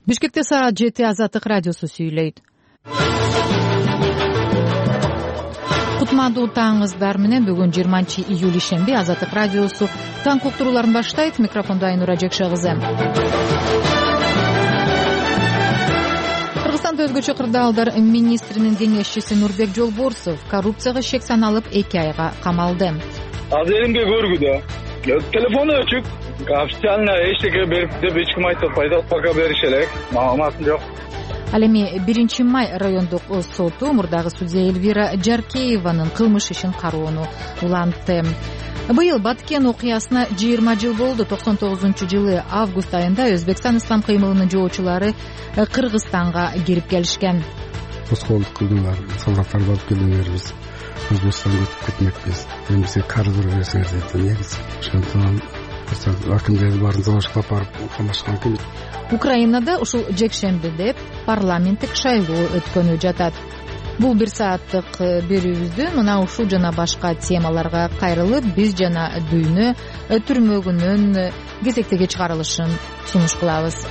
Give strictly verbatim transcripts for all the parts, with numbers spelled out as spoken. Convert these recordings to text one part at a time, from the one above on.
Бишкекте саат жети Азаттык радиосу сүйлөйт. Кутмандуу таңыңыздар менен бүгүн жыйырманчы июль ишемби Азаттык радиосу таң уктурууларын баштайт. Микрофондо Айнура Жекшагызы. Кыргызстанда өзгөчө кырдаалдар министринин кеңешчиси Нурбек Жолборсов коррупцияга шек саналып эки айга камалды. Азыр элимге көргүдө. Телефону өчүк, официально эчтеке берип деп эч ким айтып атпайт, пока бериш элек. Маалыматым жок. Ал эми биринчи май райондук соту мурдагы судья Эльвира Жаркееванын кылмыш ишин кароону улантты. Быйыл Баткен окуясына жыйырма жыл болду. токсон тогузунчу жылы август айында Өзбекстан ислам кыймылынын жоочулары Кыргызстанга кирип келишкен. Тоскоолдук кылдыңар, солдаттарды алып келдиңер, биз Өзбекстанга өтүп кетмекпиз. Эми бизге карыз берсеңиз дейт. Негиз ошондон акимдерди баарын залашкалап барып камашкан экен. Украинада ушул жекшембиде парламенттик шайлоо өткөнү жатат. Бул бир сааттык берүүбүздү мына ушул жана башка темаларга кайрылып, биз жана дүйнө түрмөгүнүн кезектеги чыгарылышын сунуш кылабыз.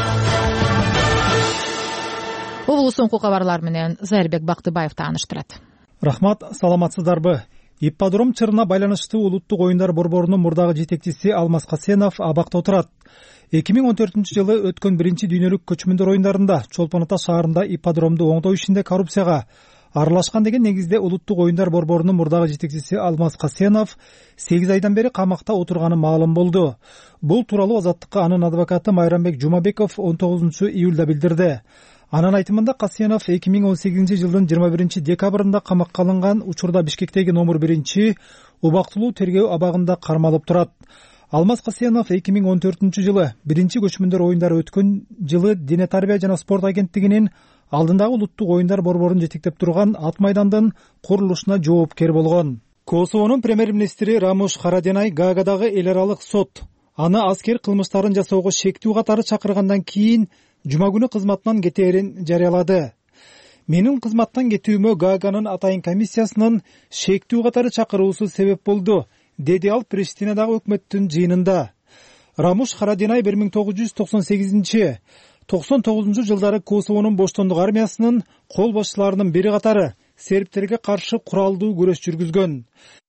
Облус соңку кабарлар менен Зайырбек Бактыбаев тааныштырат. Рахмат, саламатсыздарбы? Ипподром чырына байланыштуу улуттук оюндар борборунун мурдагы жетекчиси Алмаз Касенов абакта отурат. эки миң он төртүнчү жылы өткөн биринчи дүйнөлүк көчмөндөр оюндарында Чолпон Ата шаарында ипподромду оңдоо ишинде коррупцияга аралашкан деген негизде улуттук оюндар борборунун мурдагы жетекчиси Алмаз Касенов сегиз айдан бери камакта отурганы маалым болду. Бул тууралуу Азаттыкка анын адвокаты Майрамбек Жумабеков он тогузунчу июлда билдирди. Анын айтымында Касенов эки миң он сегизинчи жылдын жыйырма биринчи декабрында камакка алынган учурда Бишкектеги номер биринчи убактылуу тергөө абагында кармалып турат. Алмаз Касенов эки миң он төртүнчү жылы биринчи көчмөндөр оюндары өткөн жылы Дене тарбия жана спорт агенттигинин алдындагы улуттук оюндар борборун жетектеп турган ат майдандын курулушуна жоопкер болгон. Косовонун премьер-министри Рамуш Харадинай Гаагадагы эл аралык сот аны аскер кылмыштарын жасоого шектүү катары чакыргандан кийин жума күнү кызматынан кетээрин жарыялады. Менин кызматтан кетүүмө Гааганын атайын комиссиясынын шектүү катары чакыруусу себеп болду, деди ал Приштинадагы өкмөттүн жыйынында. Рамуш Харадинай бир миң тогуз жүз токсон сегизинчи токсон тогузунчу жылдары Косовонун боштондук армиясынын кол башчыларынын бири катары сербтерге каршы куралдуу күрөш жүргүзгөн.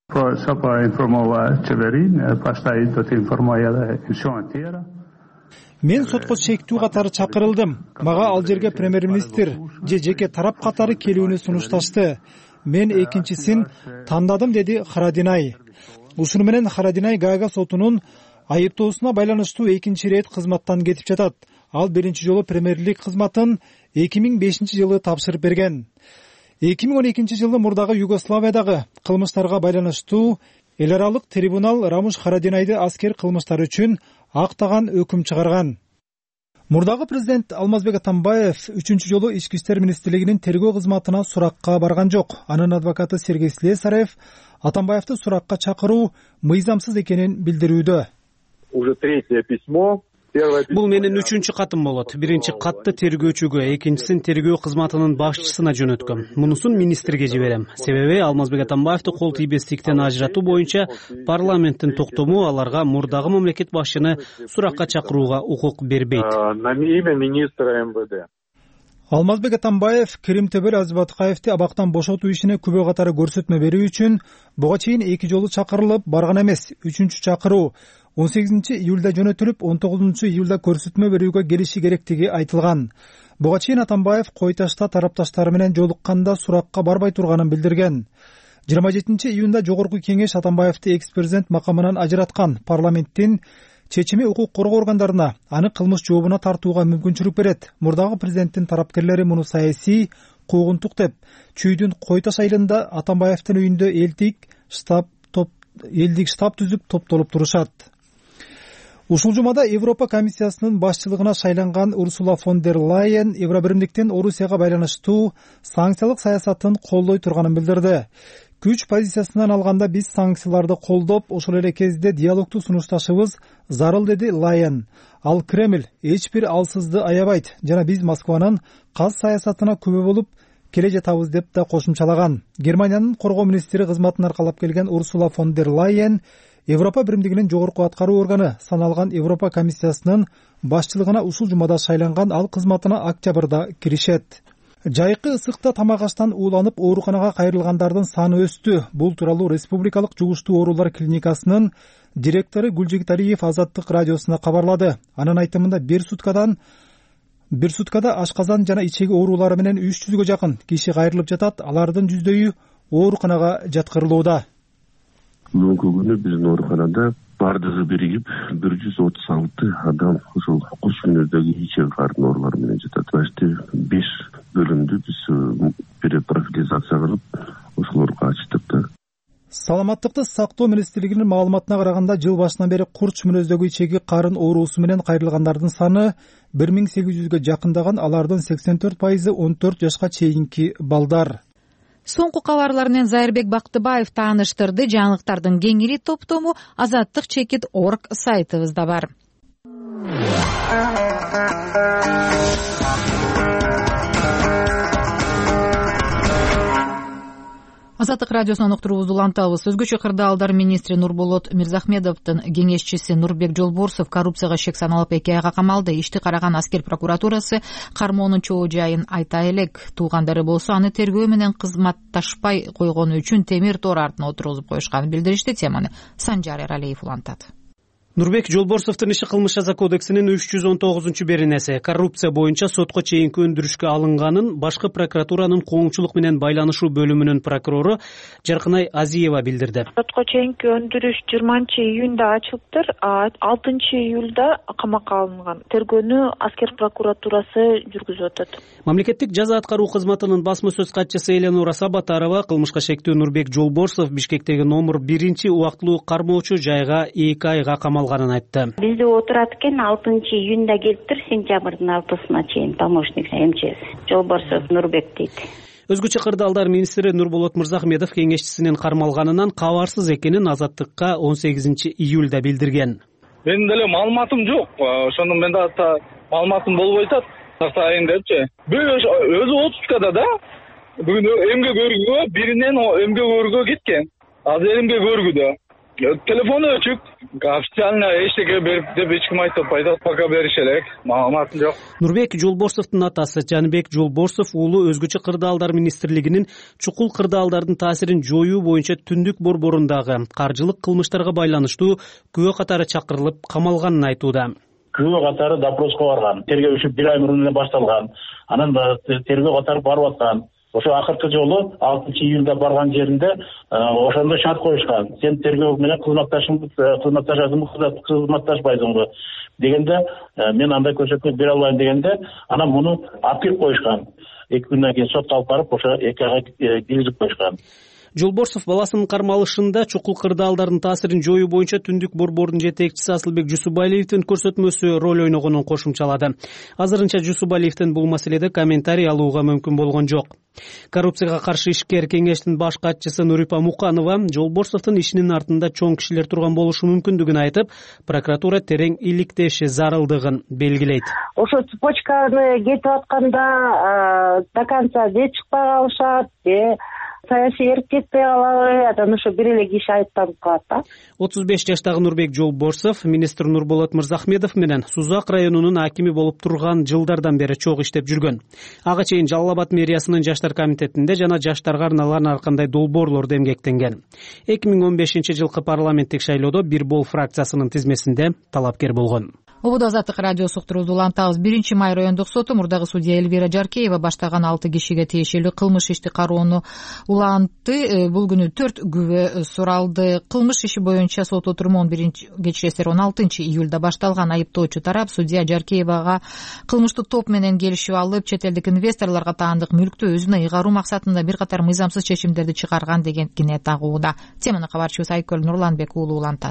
Мен сотко шектүү катары чакырылдым. Мага ал жерге премьер-министр же жеке тарап катары келүүнү сунушташты. Мен экинчисин тандадым, деди Харадинай. Ушуну менен Харадинай Гаага сотунун айыптоосуна байланыштуу экинчи ирет кызматтан кетип жатат. Ал биринчи жолу премьерлик кызматын эки миң бешинчи жылы тапшырып берген. эки миң он экинчи жылы мурдагы Югославиядагы кылмыштарга байланыштуу эл аралык трибунал Рамуш Харадинайды аскер кылмыштар үчүн актаган өкүм чыгарган. Мурдагы президент Алмазбек Атамбаев үчүнчү жолу ички иштер министрлигинин тергөө кызматына суракка барган жок. Анын адвокаты Сергей Слесарев Атамбаевди суракка чакыруу мыйзамсыз экенин билдирүүдө. Уже третье письмо. Бул менин үчүнчү катым болот. Биринчи катты тергөөчүгө, экинчисин тергөө кызматынын башчысына жөнөткөм. Мунусун министрге жиберем. Себеби Алмазбек Атамбаевди кол тийбестиктен ажыратуу боюнча парламенттин токтому аларга мурдагы мамлекет башчыны суракка чакырууга укук бербейт. На имя министра эм вэ дэ. Алмазбек Атамбаев Керим Төбөл Азбатыкаевди абактан бошотуу ишине күбө катары көрсөтмө берүү үчүн буга чейин эки жолу чакырылып барган эмес. Үчүнчү чакыруу он сегизинчи июлда жөнөтүлүп, он тогузунчу июлда көрсөтмө берүүгө келиши керектиги айтылган. Буга чейин Атамбаев Койташта тарапташтары менен жолукканда суракка барбай турганын билдирген. жыйырма жетинчи июнда жогорку кеңеш Атамбаевди экс-президент макамынан ажыраткан. Парламенттин чечими укук коргоо органдарына аны кылмыш жообуна тартууга мүмкүнчүлүк берет. Мурдагы президенттин тарапкерлери муну саясий куугунтук деп, Чүйдүн Койташ айылында Атамбаевдин үйүндө элдик штаб топ элдик штаб түзүп топтолуп турушат. Ушул жумада Европа комиссиясынын башчылыгына шайланган Урсула фон дер Лайен Евробиримдиктин Орусияга байланыштуу санкциялык саясатын колдой турганын билдирди. Күч позициясынан алганда биз санкцияларды колдоп, ошол эле кезде диалогду сунушташыбыз зарыл, деди Лайен. Ал Кремль эч бир алсызды аябайт жана биз Москванын каз саясатына күбө болуп келе жатабыз деп да кошумчалаган. Германиянын коргоо министри кызматын аркалап келген Урсула фон дер Лайен Европа биримдигинин жогорку аткаруу органы саналган Европа комиссиясынын башчылыгына ушул жумада шайланган, ал кызматына октябрда киришет. Жайкы ысыкта тамак аштан ууланып ооруканага кайрылгандардын саны өстү. Бул тууралуу Республикалык жугуштуу оорулар клиникасынын директору Гүлжигит Алиев Азаттык радиосуна кабарлады. Анын айтымында бир суткадан бир суткада ашказан жана ичеги оорулары менен үч жүзгө жакын киши кайрылып жатат. Алардын жүздөйү ооруканага жаткырылууда. Бүгүнкү күнү биздин ооруканада бардыгы биригип бир жүз отуз алты адам ошол куш мүнөздөгү ичеги карын оорулары менен жатат. Башты беш бөлүмдү биз перепрофилизация кылып ошолорго ачтык да. Саламаттыкты сактоо министрлигинин маалыматына караганда, жыл башынан бери курч мүнөздөгү ичеги карын оорусу менен кайрылгандардын саны бир миң сегиз жүзгө жакындаган. Алардын сексен төрт пайызы он төрт жашка чейинки балдар. Соңку кабарлар менен Зайырбек Бактыбаев тааныштырды. Жаңылыктардын кеңири топтому азаттык чекит орг сайтыбызда бар. Азаттык радиосунан уктуруубузду улантабыз. Өзгөчө кырдаалдар министри Нурболот Мирзахмедовдун кеңешчиси Нурбек Жолборсов коррупцияга шек саналып эки айга камалды. Ишти караган аскер прокуратурасы кармоонун чоо жайын айта элек. Туугандары болсо аны тергөө менен кызматташпай койгону үчүн темир тор артына отургузуп коюшканын билдиришти. Теманы Санжар Эралиев улантат. Нурбек Жолборсовдун иши кылмыш жаза кодексинин үч жүз он тогузунчу беренеси коррупция боюнча сотко чейинки өндүрүшкө алынганын башкы прокуратуранын коомчулук менен байланышуу бөлүмүнүн прокурору Жаркынай Азиева билдирди. Сотко чейинки өндүрүш жыйырманчы июнда ачылыптыр, алтынчы июлда камакка алынган. Тергөөнү аскер прокуратурасы жүргүзүп атат. Мамлекеттик жаза аткаруу кызматынын басма сөз катчысы Эленора Сабатарова кылмышка шектүү Нурбек Жолборсов Бишкектеги номер биринчи убактылуу кармоочу жайга эки айга камалганын айтты. Бизде отурат экен, алтынчы июнда келиптир, сентябрдын алтысына чейин помощник МЧС Жолборсов Нурбек дейт. Өзгөчө кырдаалдар министри Нурболот Мырзахмедов кеңешчисинин кармалганынан кабарсыз экенин Азаттыкка он сегизинчи июлда билдирген. Менин деле маалыматым жок. Ошондо мен да маалыматым болбой атат. Тартайын депчи. Бир өзү отпускада да. Бүгүн эмгек өргүгө биринен эмгек өргүгө кеткен. Азыр эмгек өргүдө. Телефону өчүк. Официально эчтеке берип деп эч ким айтып атпайт, пока бериш элек. Маалыматым жок. Нурбек Жолборсовдун атасы Жаныбек Жолборсов уулу өзгөчө кырдаалдар министрлигинин чукул кырдаалдардын таасирин жоюу боюнча түндүк борборундагы каржылык кылмыштарга байланыштуу күбө катары чакырылып камалганын айтууда. Күбө катары допроско барган. Тергөө иши бир ай мурун эле башталган. Анан тергөө катары барып аткан. Ошо акыркы жолу алтынчы июлда барган жеринде ошондо шарт коюшкан. Сен тергөө менен кызматташыңды кызматташасыңбы, кызматташпайсыңбы дегенде мен андай көрсөтмө бере албайм дегенде анан муну алып келип коюшкан. эки күндөн кийин сотко алып барып ошо эки айга киргизип коюшкан. Жолборсов баласынын кармалышында чукул кырдаалдардын таасирин жоюу боюнча түндүк борбордун жетекчиси Асылбек Жусубалиевдин көрсөтмөсү роль ойногонун кошумчалады. Азырынча Жусубалиевдин бул маселеде комментарий алууга мүмкүн болгон жок. Коррупцияга каршы ишкер кеңештин баш катчысы Нурипа Муканова Жолборсовдун ишинин артында чоң кишилер турган болушу мүмкүндүгүн айтып, прокуратура терең иликтеши зарылдыгын белгилейт. Ошо цепочканы кетип атканда до конца же чыкпай калышат, же саясий эрк кетпей калабы, анан ошо бир эле киши айыпталып калат да. отуз беш жаштагы Нурбек Жолборсов министр Нурболот Мырзахмедов менен Сузак районунун акими болуп турган жылдардан бери чогуу иштеп жүргөн. Ага чейин Жалал Абад мэриясынын жаштар комитетинде жана жаштарга арналган ар кандай долбоорлордо эмгектенген. эки миң он бешинчи жылкы парламенттик шайлоодо Бир Бол фракциясынын тизмесинде талапкер болгон. Ободо Азаттык радиосу уктуруубузду улантабыз. Биринчи май райондук соту мурдагы судья Эльвира Жаркеева баштаган алты кишиге тиешелүү кылмыш ишти кароону улантты. Бул күнү төрт күбө суралды. Кылмыш иши боюнча сот отуруму он биринчи кечиресиз он алтынчы июлда башталган. Айыптоочу тарап судья Жаркеевага кылмыштуу топ менен келишип алып, чет элдик инвесторлорго таандык мүлктү өзүнө ыйгаруу максатында бир катар мыйзамсыз чечимдерди чыгарган дегенге тагууда. Теманы кабарчыбыз Айкөл Нурланбек уулу улантат.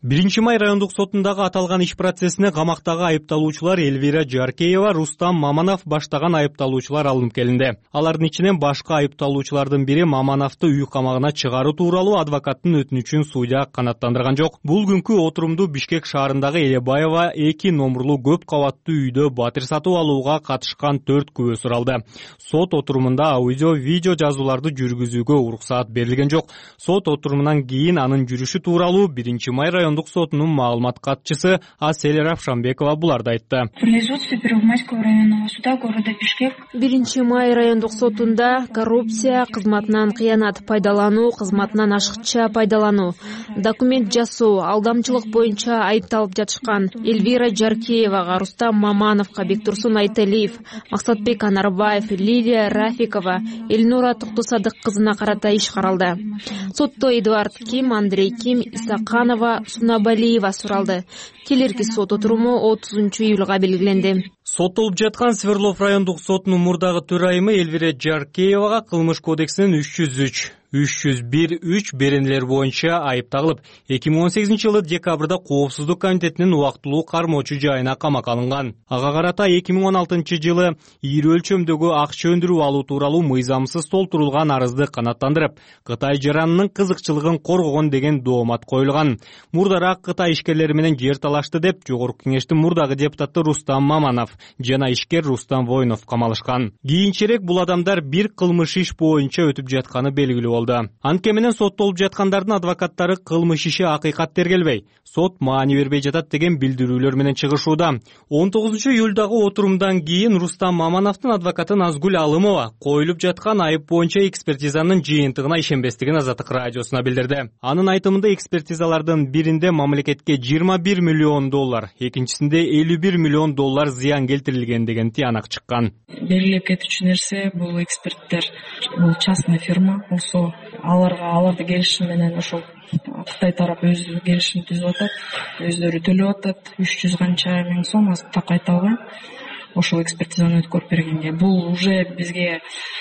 биринчи май райондук сотундагы аталган иш процессине камактагы айыпталуучулар Эльвира Жаркеева, Рустам Маманов баштаган айыпталуучулар алынып келинди. Алардын ичинен башка айыпталуучулардын бири Мамановду үй камагына чыгаруу тууралуу адвокаттын өтүнүчүн судья канааттандырган жок. Бул күнкү отурумду Бишкек шаарындагы Элебаева эки номурлуу көп кабаттуу үйдө батир сатып алууга катышкан төрт күбө суралды. Сот отурумунда аудио, видео жазууларды жүргүзүүгө уруксаат берилген жок. Сот отурумунан кийин анын жүрүшү тууралуу биринчи май райондук сотунун маалымат катчысы Асель Равшанбекова буларды айтты. В производстве Первомайского районного суда города Бишкек биринчи май райондук сотунда коррупция, кызматынан кыянат пайдалануу, кызматынан ашыкча пайдалануу, документ жасоо, алдамчылык боюнча айыпталып жатышкан Эльвира Жаркеевага, Рустам Мамановго, Бектурсун Айталиев, Максатбек Анарбаев, Лилия Рафикова, Эльнура Токтосадык кызына карата иш каралды. Сотто Эдуард Ким, Андрей Ким, Исаканова, Сунабалиева суралды. Келерки сот отуруму отузунчу июлга белгиленди. Соттолуп жаткан Свердлов райондук сотунун мурдагы төрайымы Эльвира Жаркеевага кылмыш кодексинин үч жүз үч, үч жүз бир үч беренелер боюнча айып тагылып, эки миң он сегизинчи жылы декабрда Коопсуздук комитетинин убактылуу кармоочу жайына камакка алынган. Ага карата эки миң он алтынчы жылы ири өлчөмдөгү акча өндүрүп алуу тууралуу мыйзамсыз толтурулган арызды канааттандырып, Кытай жаранынын кызыкчылыгын коргогон деген доомат коюлган. Мурдараак Кытай ишкерлери менен жер талашты деп Жогорку кеңештин мурдагы депутаты Рустам Маманов жана ишкер Рустам Воинов камалышкан. Кийинчерээк бул адамдар бир кылмыш иш боюнча өтүп жатканы белгилүү болду. Анткени менен соттолуп жаткандардын адвокаттары кылмыш иши акыйкат тергелбей, сот маани бербей жатат деген билдирүүлөр менен чыгышууда. он тогузунчу июлдагы отурумдан кийин Рустам Мамановдун адвокаты Назгүл Алымова коюлуп жаткан айып боюнча экспертизанын жыйынтыгына ишенбестигин Азаттык радиосуна билдирди. Анын айтымында экспертизалардын биринде мамлекетке жыйырма бир миллион доллар, экинчисинде элүү бир миллион доллар зыян келтирилген деген тыянак чыккан. Белгилеп кетүүчү нерсе, бул эксперттер, бул частный фирма, болсо аларга аларды келишим менен ошол Кытай тарап өзү келишим түзүп атат, өздөрү төлөп атат, үч жүз канча миң сом так айталган. Ошол экспертизаны өткөрүп бергенге бул уже бизге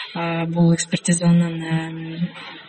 бул экспертизанын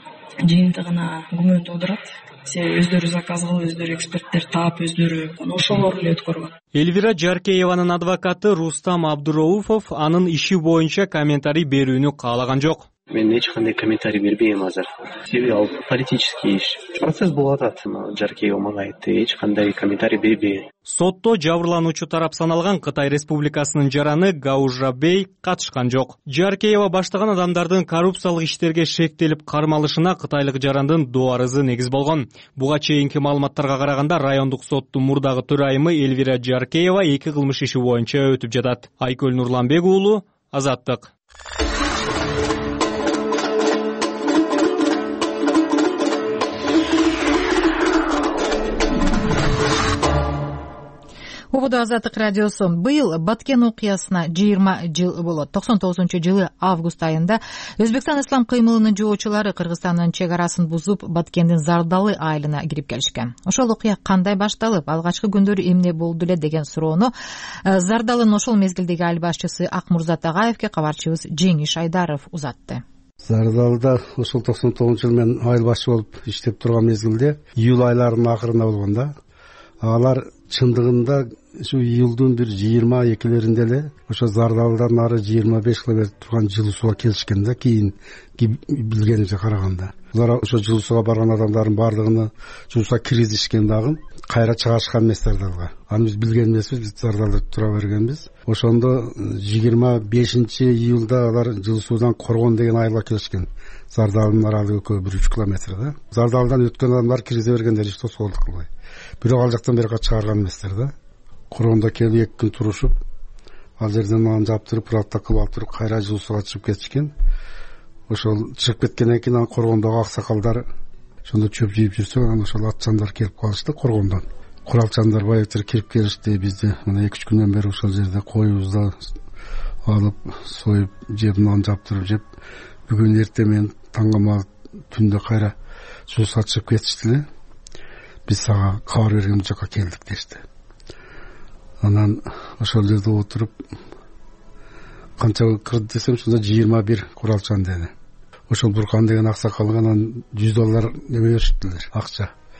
жыйынтыгына күмөн туудурат. Өздөрү заказ кылып, өздөрү эксперттер таап, өздөрү ошолор эле өткөргөн. Эльвира Жаркееванын адвокаты Рустам Абдурауфов анын иши боюнча комментарий берүүнү каалаган жок. Мен эч кандай комментарий бербейм азыр. Себеби ал политический иш. Процесс болуп атат. Жаркеева мага айтты, эч кандай комментарий бербейм. Сотто жабырлануучу тарап саналган Кытай Республикасынын жараны Гаужабей катышкан жок. Жаркеева баштаган адамдардын коррупциялык иштерге шектелип кармалышына кытайлык жарандын доо арызы негиз болгон. Буга чейинки маалыматтарга караганда райондук соттун мурдагы төрайымы Эльвира Жаркеева эки кылмыш иши боюнча өтүп жатат. Айкөл Нурланбек уулу, Азаттык. Убуду Азаттык радиосу. Быйыл Баткен окуясына жыйырма жыл болот. токсон тогузунчу жылы август айында Өзбекстан ислам кыймылынын жоочулары Кыргызстандын чек арасын бузуп, Баткендин Зардалы айылына кирип келишкен. Ошол окуя кандай башталып, алгачкы күндөрү эмне болду эле деген суроону Зардалынын ошол мезгилдеги айыл башчысы Акмурза Тагаевке кабарчыбыз Жеңиш Айдаров узатты. Зардалда ошол токсон тогузунчу жылы мен айыл башчы болуп иштеп турган мезгилде июль айларынын акырында болгон да. Алар чындыгында ушу июлдун бир жыйырма экилеринде эле ошо Зардалдан ары жыйырма беш километр турган жылуу сууга келишкен да, кийин билгенимге караганда. Булар ошо жылуу сууга барган адамдардын баардыгыны жылуу сууга киргизишкен дагы, кайра чыгарышкан эмес Зардалга. Аны биз билген эмеспиз, биз Зардалда тура бергенбиз. Ошондо жыйырма бешинчи июлда алар жылуу суудан Коргон деген айылга келишкен. Зардалдын аралыгы экөө бир үч километр да. Зардалдан өткөн адамдар киргизе бергендер эч тосолдук кылбай. Бирок ал жактан бери жака чыгарган эместер да. Коргондо келип эки күн турушуп, ал жерден аны жаптырып, практика кылып алып туруп, кайра жылуу сууга чыгып кетишкен. Ошол чыгып кеткенден кийин Коргондогу аксакалдар ошондо чөп жыйып жүрсө, анан ошол атчандар келип калышты Коргондон. Куралчандар байытыр кирип келишти, бизди мына эки үч күндөн бери ошол жерде коюбузда алып, союп, жеп, нан жаптырып жеп, бүгүн эртең менен таңгамал түндө кайра жылуу сууга чыгып кетишти эле. Биз сага кабар берген жака келдик дешти. Анан ошол жерде отуруп канча кырды десем, ошондо жыйырма бир куралчан деди. Ошол Буркан деген аксакалга анан жүз доллар неме беришиптилер, акча.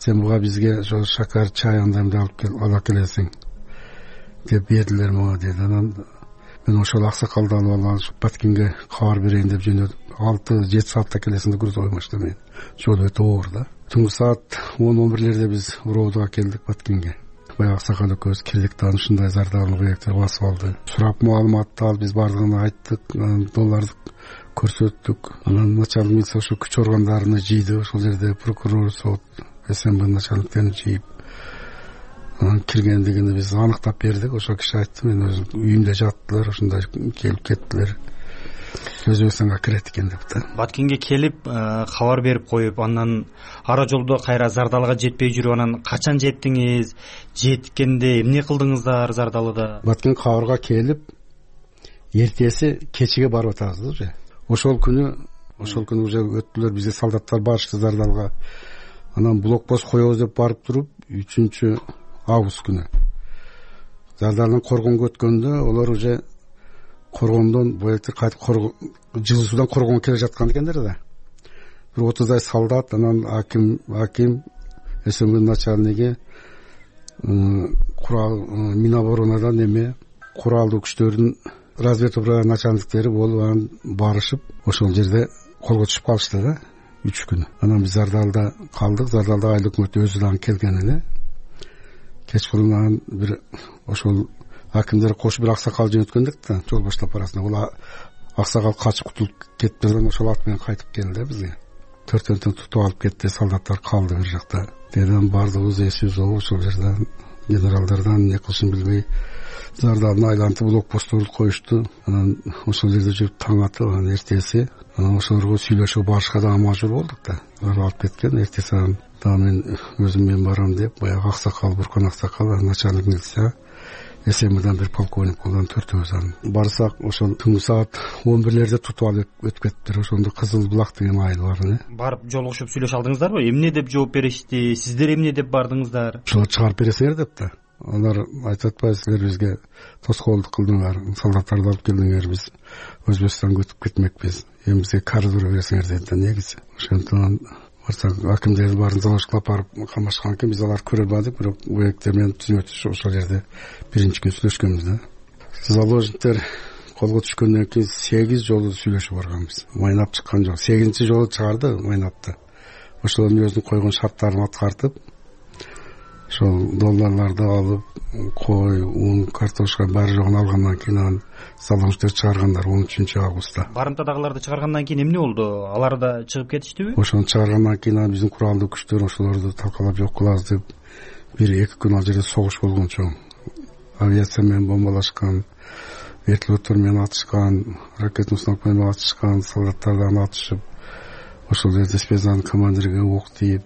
сен буга бизге ошо шакар чай андамды алып кел ала келесиң деп бердилер мага деди. Анан мен ошол аксакалды алып алып ушу Баткенге кабар берейин деп жөнөдүм. алты жети саатта келесиң деп күтүп коймушту мен. Жол өтө оор да. Түнкү саат он он бирлерде биз Уроодуга келдик Баткенге. Баягы аксакал экөөбүз келдик да ушундай зардабын көйөктөр басып алды. Сурап маалыматты алып биз бардыгын айттык, долларды көрсөттүк. Анан начальник милиция ошо күч органдарыны жийди. Ошол жерде прокурор, сот, СМБ начальниктерин жийип анан киргендигин биз аныктап бердик. Ошол киши айтты, мен өзүм үйүмдө жаттылар, ушундай келип кеттилер. Өзбекстанга кирет экен деп да. Баткенге келип кабар берип коюп, анан ара жолдо кайра Зардалыга жетпей жүрүп, анан качан жеттиңиз? Жеткенде эмне кылдыңыздар Зардалыда? Баткен кабарга келип, эртеси кечиге барып атабыз уже. Ошол күнү, ошол күнү уже өттүлөр, бизге солдаттар барышты Зардалыга. Анан блокпост коебуз деп барып туруп, үчүнчү август күнү Зардалдын коргонго өткөндө, олар уже коргондон боетип кайтып жылы суудан коргонго келе жаткан экендер да. Бир отуздай солдат, анан аким, аким, СМБ начальниги, курал Миноборонадан эме куралдуу күчтөрдүн разведуправа начальниктери болуп анан барышып, ошол жерде колго түшүп калышты да үч күн. Анан биз Зардалда калдык. Зардалда айыл өкмөтү өзү дагы келген эле. Кечкурунан бир ошол акимдер кошуп бир аксакал жөнөткөндүк да, жол баштап барасында. Бул аксакал качып кутулуп кетпеден ошол ат менен кайтып келди бизге. Төртөntөн тутуп алып кетти, солдаттар калды бир жакта. Деден бардыгыбыз эсибиз болуп ошол жерден генералдардан эмне кылышын билбей Зардалдын айлантып блокпостторду коюшту. Анан ошол жерде жүрүп таң атып, анан эртеси анан ошолорго сүйлөшүп барышка да мажбур болдук да. Алар алып кеткен. Эртеси анан дагы мен өзүм мен барам деп, баягы аксакал, Буркан аксакал, начальник милиция, СМдан бир полковник болған төртөөбүз анан барсак, ошол түнкү саат он бирлерде тутуп алып өтүп кетиптир. Ошондо Кызыл Булак деген айыл бар эле. Барып жолугушуп сүйлөшө алдыңыздарбы? Эмне деп жооп беришти? Сиздер эмне деп бардыңыздар? Ошолор чыгарып бересиңер деп да. Алар айтып атпайсыздар бизге тоскоолдук кылдыңар, солдаттарды алып келдиңер, биз Өзбекстанга өтүп кетмекпиз. Эми бизге коридор бересиңер деди. Негизи ошондон барсак акимдердин баарын залошкалап барып камашкан экен. Биз аларды көрө албадык, бирок убектер менен түзмөтүш ошол жерде биринчи күн сүйлөшкөнбүз да. Заложниктер колго түшкөндөн кийин сегиз жолу сүйлөшүп барганбыз. Майнап чыккан жок. сегизинчи жолу чыгарды майнапты. Ошолордун өзүнүн койгон шарттарын аткартып, ошол долларларды алып, кой, ун, картошка баары жогун алгандан кийин анан заложниктер чыгаргандар он үчүнчү августта. Барымтадагыларды чыгаргандан кийин эмне болду? Алар да чыгып кетиштиби? Ошону чыгаргандан кийин анан биздин куралдуу күчтөр ошолорду талкалап жок кылабыз деп бир эки күн ал жерде согуш болгон чоң. Авиация менен бомбалашкан, вертолеттор менен атышкан, ракетный установка менен атышкан, солдаттардан атышып, ошол жерде спецназын командирге ок тийип,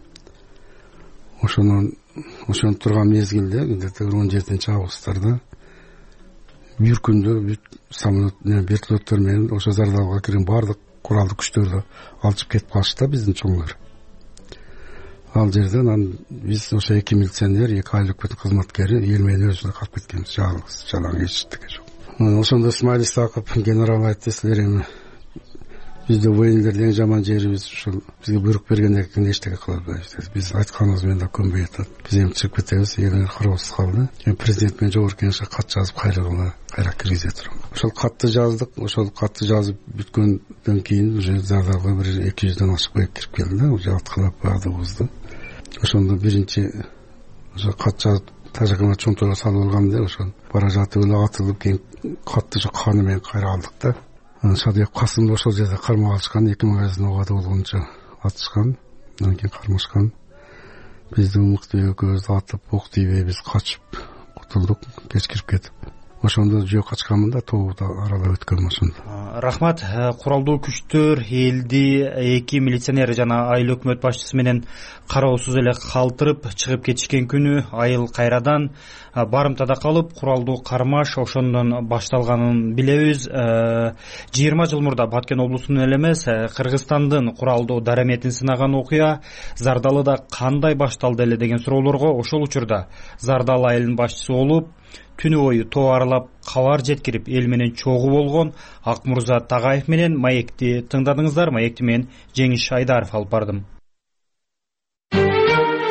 ошонун ошону турган мезгилде где-то он жетинчи августтарда бир күндө самолет менен вертолеттор менен ошо Зардалга кирген баардык куралдуу күчтөрдү алчып кетип калышты да биздин чоңдор. Ал жерден анан биз ошо эки милиционер, эки айыл өкмөтүнүн кызматкери эл менен өзүбүз калып кеткенбиз. Жалгыз, жалаң эчтеке жок. Ошондо Исмаил Исаков генерал айтты, силер эми бизде военлердин эң жаман жерибиз ушул, бизге буйрук бергенден кийин эчтеке кыла албайбыз. Биз айтканыбыз менен да көнбөй атат. Биз эми чыгып кетебиз, элиңер кароосуз калды. Эми президент менен жогорку кеңешке кат жазып кайрыгыла, кайра киргизе турам. Ошол катты жаздык. Ошол катты жазып бүткөндөн кийин уже Зардалга бир эки жүздөн ашык бек кирип келди да, уже аткылап баардыгыбызды. Ошондо биринчи ошо кат жазып тажакана чонтойго салып алганда, ошол бара жатып эле атылып, кийин катты ошо каны менен кайра алдык да. Шадыек Касымды ошол жерде кармап алышкан, эки магазин убада болгончо атышкан, андан кийин кармашкан. Бизди мыкты экөөбүздү атып, ок тийбей биз качып кутулдук, кеч кирип кетип. Ошондо жөө качканмын да, тообу аралап өткөнмүн ошондо. Рахмат. Куралдуу күчтөр элди эки милиционер жана айыл өкмөт башчысы менен кароосуз эле калтырып чыгып кетишкен күнү айыл кайрадан барымтада калып, куралдуу кармаш ошондон башталганын билебиз. жыйырма жыл мурда Баткен облусунун эле эмес, Кыргызстандын куралдуу дараметин сынаган окуя Зардалыда кандай башталды эле деген суроолорго ошол учурда Зардал айылынын башчысы болуп, түнү бою тоо аралап кабар жеткирип эл менен чогуу болгон Акмурза Тагаев менен маекти тыңдадыңыздар. Маекти мен Жеңиш Айдаров алып бардым.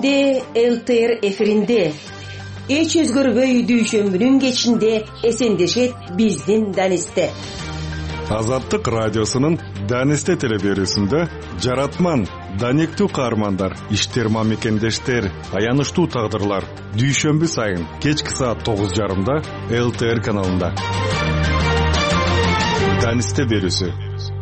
кечинде эл тэ эр эфиринде эч өзгөрбөй дүйшөмбүнүн кечинде эсендешет биздин Данисте. Азаттык радиосунун Данисте теле берүүсүндө жаратман, даниктүү каармандар, иштер мамекендештер, аянычтуу тагдырлар дүйшөмбү сайын кечки саат тогуз жарымда эл тэ эр каналында. Данисте берүүсү.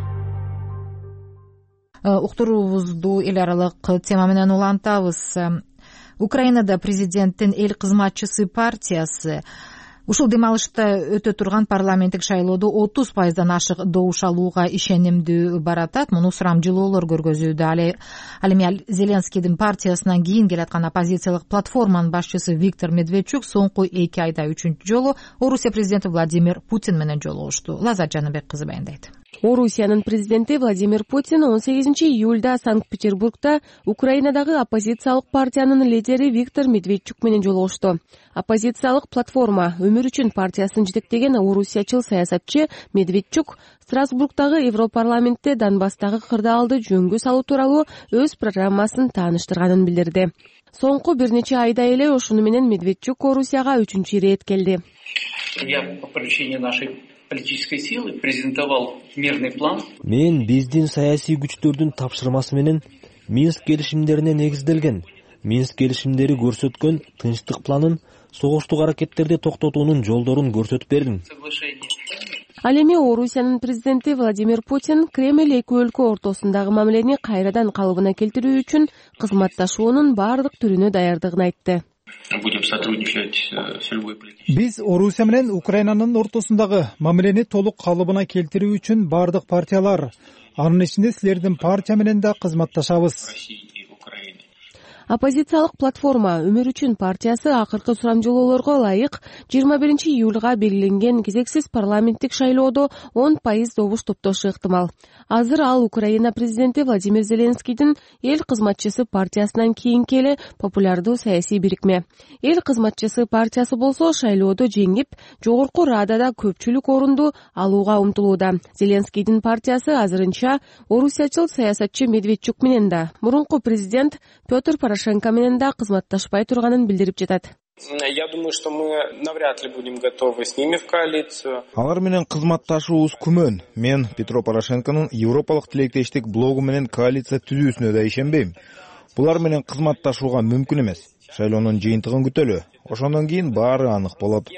Уктуруубузду эл аралык тема менен улантабыз. Украинада президенттин эл кызматчысы партиясы ушул демалышта өтө турган парламенттик шайлоодо отуз пайыздан ашык добуш алууга ишенимдүү баратат. Муну сурамжылоолор көргөзүүдө. Ал эми Зеленскийдин партиясынан кийин келаткан оппозициялык платформанын башчысы Виктор Медведчук соңку эки айда үчүнчү жолу Орусия президенти Владимир Путин менен жолугушту. Лазат Жаныбек кызы баяндайт. Орусиянын президенти Владимир Путин он сегизинчи июлда Санкт-Петербургда Украинадагы оппозициялык партиянын лидери Виктор Медведчук менен жолугушту. Оппозициялык платформа Өмүр үчүн партиясын жетектеген орусиячыл саясатчы Медведчук Страсбургдагы Европарламентте Донбасстагы кырдаалды жөнгө салуу тууралуу өз программасын тааныштырганын билдирди. Соңку бир нече айда эле ошону менен Медведчук Орусияга үчүнчү ирет келди. Я по поручению нашей политической силы презентовал мирный план. Мен биздин саясий күчтөрдүн тапшырмасы менен Минск келишимдерине негизделген Минск келишимдери көрсөткөн тынчтык планын согуштук аракеттерди токтотуунун жолдорун көрсөтүп бердим. Ал эми Орусиянын президенти Владимир Путин Кремль эки өлкө ортосундагы мамилени кайрадан калыбына келтирүү үчүн кызматташуунун баардык түрүнө даярдыгын айтты. Биз Орусия менен Украинанын ортосундагы мамилени толук калыбына келтирүү үчүн баардык партиялар, анын ичинде силердин партия менен да кызматташабыз. Оппозициялык платформа Өмүр үчүн партиясы акыркы сурамжылоолорго ылайык жыйырма биринчи июлга белгиленген кезексиз парламенттик шайлоодо он пайыз добуш топтошу ыктымал. Азыр ал Украина президенти Владимир Зеленскийдин эл кызматчысы партиясынан кийинки эле популярдуу саясий бирикме. Эл кызматчысы партиясы болсо шайлоодо жеңип, жогорку радада көпчүлүк орунду алууга умтулууда. Зеленскийдин партиясы азырынча орусиячыл саясатчы Медведчук менен да, мурунку президент Петр Порошенко менен да кызматташпай турганын билдирип жатат. Я думаю, что мы навряд ли будем готовы с ними в коалицию. Алар менен кызматташуубуз күмөн. Мен Петро Порошенконун Европалык тилектештик блогу менен коалиция түзүүсүнө да ишенбейм. Булар менен кызматташууга мүмкүн эмес. Шайлоонун жыйынтыгын күтөлү. Ошондон кийин баары анык болот.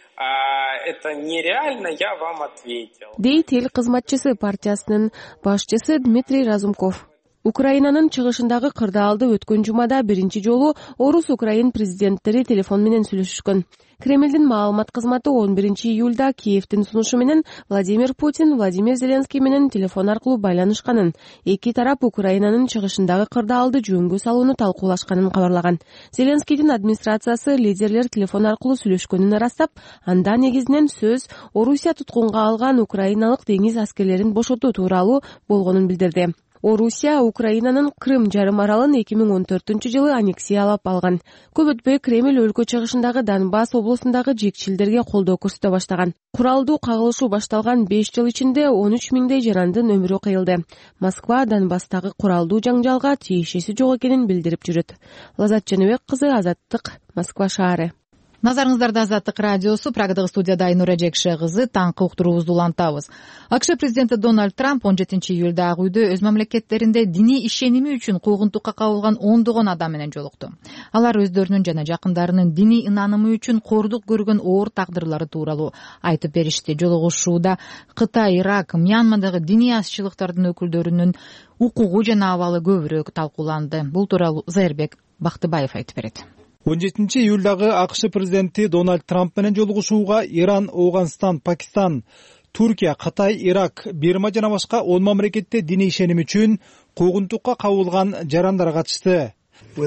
Это нереально, я вам ответил. Дейт эл кызматчысы партиясынын башчысы Дмитрий Разумков. Украинанын чыгышындагы кырдаалды өткөн жумада биринчи жолу Орус-Украин президенттери телефон менен сүйлөшүшкөн. Кремлдин маалымат кызматы он биринчи июлда Киевдин сунушу менен Владимир Путин Владимир Зеленский менен телефон аркылуу байланышканын, эки тарап Украинанын чыгышындагы кырдаалды жөнгө салууну талкуулашканын кабарлаган. Зеленскийдин администрациясы лидерлер телефон аркылуу сүйлөшкөнүн ырастап, анда негизинен сөз Орусия туткунга алган украиналык деңиз аскерлерин бошотуу тууралуу болгонун билдирди. Орусия Украинанын Крым жарым аралын эки миң он төртүнчү жылы аннексиялап алган. Көп өтпөй Кремль өлкө чыгышындагы Донбасс облусундагы жекчилдерге колдоо көрсөтө баштаган. Куралдуу кагылышуу башталган беш жыл ичинде он үч миңдей жарандын өмүрү кыйылды. Москва Донбасстагы куралдуу жаңжалга тиешеси жок экенин билдирип жүрөт. Лазат Жаныбек кызы, Азаттык, Москва шаары. Назарыңыздарда Азаттык радиосу, Прагадагы студияда Айнура Жекше кызы, таңкы уктуруубузду улантабыз. АКШ президенти Дональд Трамп он жетинчи июлда Ак үйдө өз мамлекеттеринде диний ишеними үчүн куугунтукка кабылган ондогон адам менен жолукту. Алар өздөрүнүн жана жакындарынын диний ынанымы үчүн кордук көргөн оор тагдырлары тууралуу айтып беришти. Жолугушууда Кытай, Ирак, Мьянмадагы диний азчылыктардын өкүлдөрүнүн укугу жана абалы көбүрөөк талкууланды. Бул тууралуу Зайырбек Бактыбаев айтып берет. он жетинчи июлдагы АКШ президенти Дональд Трамп менен жолугушууга Иран, Ооганстан, Пакистан, Туркия, Кытай, Ирак, Бирма жана башка он мамлекетте диний ишеним үчүн куугунтукка кабылган жарандар катышты.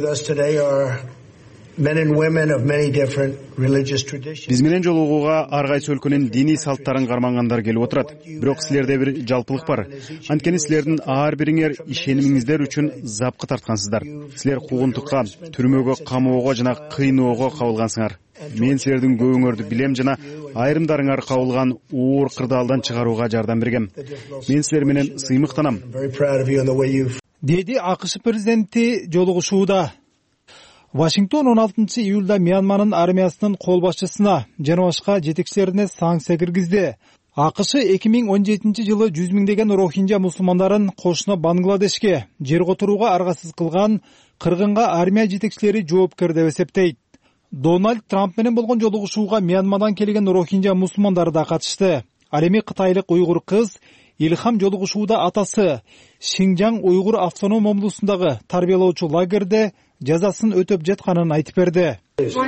Биз менен жолугууга ар кайсы өлкөнүн диний салттарын кармангандар келип отурат. Бирок силерде бир жалпылык бар. Анткени силердин ар бириңер ишенимиңиздер үчүн запкы тарткансыздар. Силер куугунтукка, түрмөгө, камоого жана кыйноого кабылгансыңар. Мен силердин көбүңөрдү билем жана айрымдарыңар кабылган оор кырдаалдан чыгарууга жардам бергем. Мен силер менен сыймыктанам. Деди АКШ президенти жолугушууда. Вашингтон он алтынчы июлда Мьянманын армиясынын кол башчысына жана башка жетекчилерине санкция киргизди. АКШ эки миң он жетинчи жылы жүз миңдеген рохинжа мусулмандарын кошуна Бангладешке жер которууга аргасыз кылган кыргынга армия жетекчилери жоопкер деп эсептейт. Дональд Трамп менен болгон жолугушууга Мьянмадан келген рохинжа мусулмандары да катышты. Ал эми кытайлык уйгур кыз Илхам жолугушууда атасы Шинжаң уйгур автоном облусундагы тарбиялоочу лагерде жазасын өтөп жатканын айтып берди.